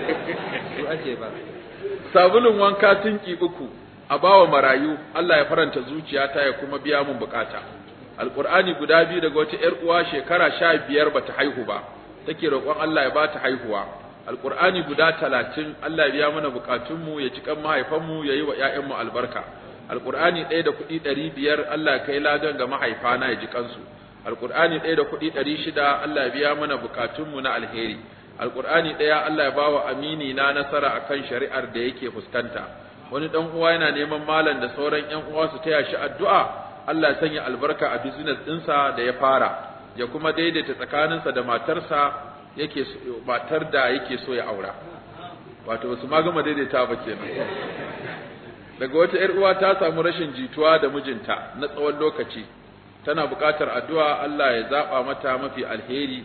Sabulun wanka tunki 3 a bawa marayu, Allah ya faranta zuciyata ya kuma biya mun bukata. Alqur'ani guda 2 daga wata ƴar uwa shekara 15 bata haihu ba, take roƙon Allah ya bata haihuwa. Alqur'ani guda 30, Allah ya biya mana bukatunmu, ya ci kan mahaifanmu, ya yi wa ƴaƴanmu albarka. alqur'ani ɗaya da kuɗi 500 Allah kai ladan ga mahaifana ya ji kansu alqur'ani ɗaya da kuɗi 600 Allah ya biya mana bukatunmu na alheri alqur'ani ɗaya Allah ya bawa amini na nasara akan shari'ar da yake fuskanta wani dan uwa yana neman malam da sauran ƴan uwa su taya shi addu'a Allah ya sanya albarka a business ɗinsa da ya fara ya kuma daidaita tsakaninsa da matar da yake so ya aura wato wasu ma gama daidaita ba kenan daga wata ƴar uwa ta samu rashin jituwa da mijinta na tsawon lokaci tana buƙatar addu'a Allah ya zaba mata mafi alheri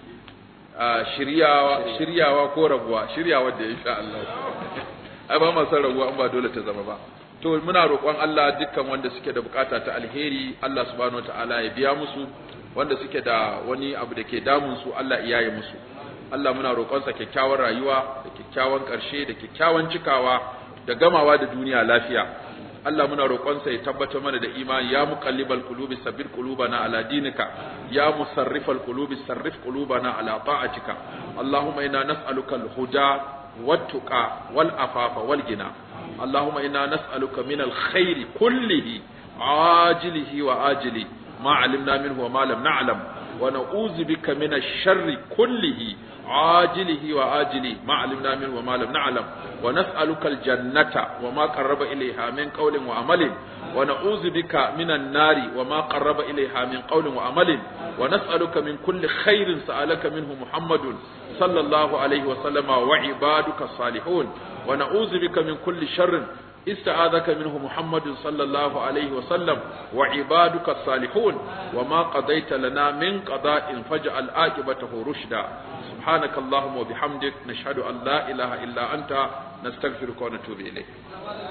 shiryawa ko rabuwa shiryawa da insha Allah ai ba ma san rabuwa an ba dole ta zama ba to muna roƙon Allah dukkan wanda suke da bukata ta alheri Allah subhanahu wataala ya biya musu wanda suke da wani abu da ke damun su Allah ya yi musu Allah muna roƙonsa kyakkyawar rayuwa da kyakkyawan ƙarshe da kyakkyawan cikawa da gamawa da duniya lafiya Allah muna roƙonsa ya tabbatar mana da imani ya muqallibal qulubi sabbir qulubana ala dinika ya musarrifal qulubi sarrif qulubana ala ta'atika Allahumma inna nas'aluka al-huda wat-tuqa wal-afafa wal-ghina Allahumma inna nas'aluka min al-khairi kullihi ajilihi wa ajili ma 'alimna minhu wa ma lam na'lam wa na'udzu bika min ash-sharri kullihi عاجله وآجله ما علمنا منه وما لم نعلم ونسألك الجنة وما قرب إليها من قول وعمل ونعوذ بك من النار وما قرب إليها من قول وعمل ونسألك من كل خير سألك منه محمد صلى الله عليه وسلم وعبادك الصالحون ونعوذ بك من كل شر استعاذك منه محمد صلى الله عليه وسلم وعبادك الصالحون وما قضيت لنا من قضاء فاجعل عاقبته رشدا سبحانك اللهم وبحمدك نشهد أن لا إله إلا أنت نستغفرك ونتوب إليك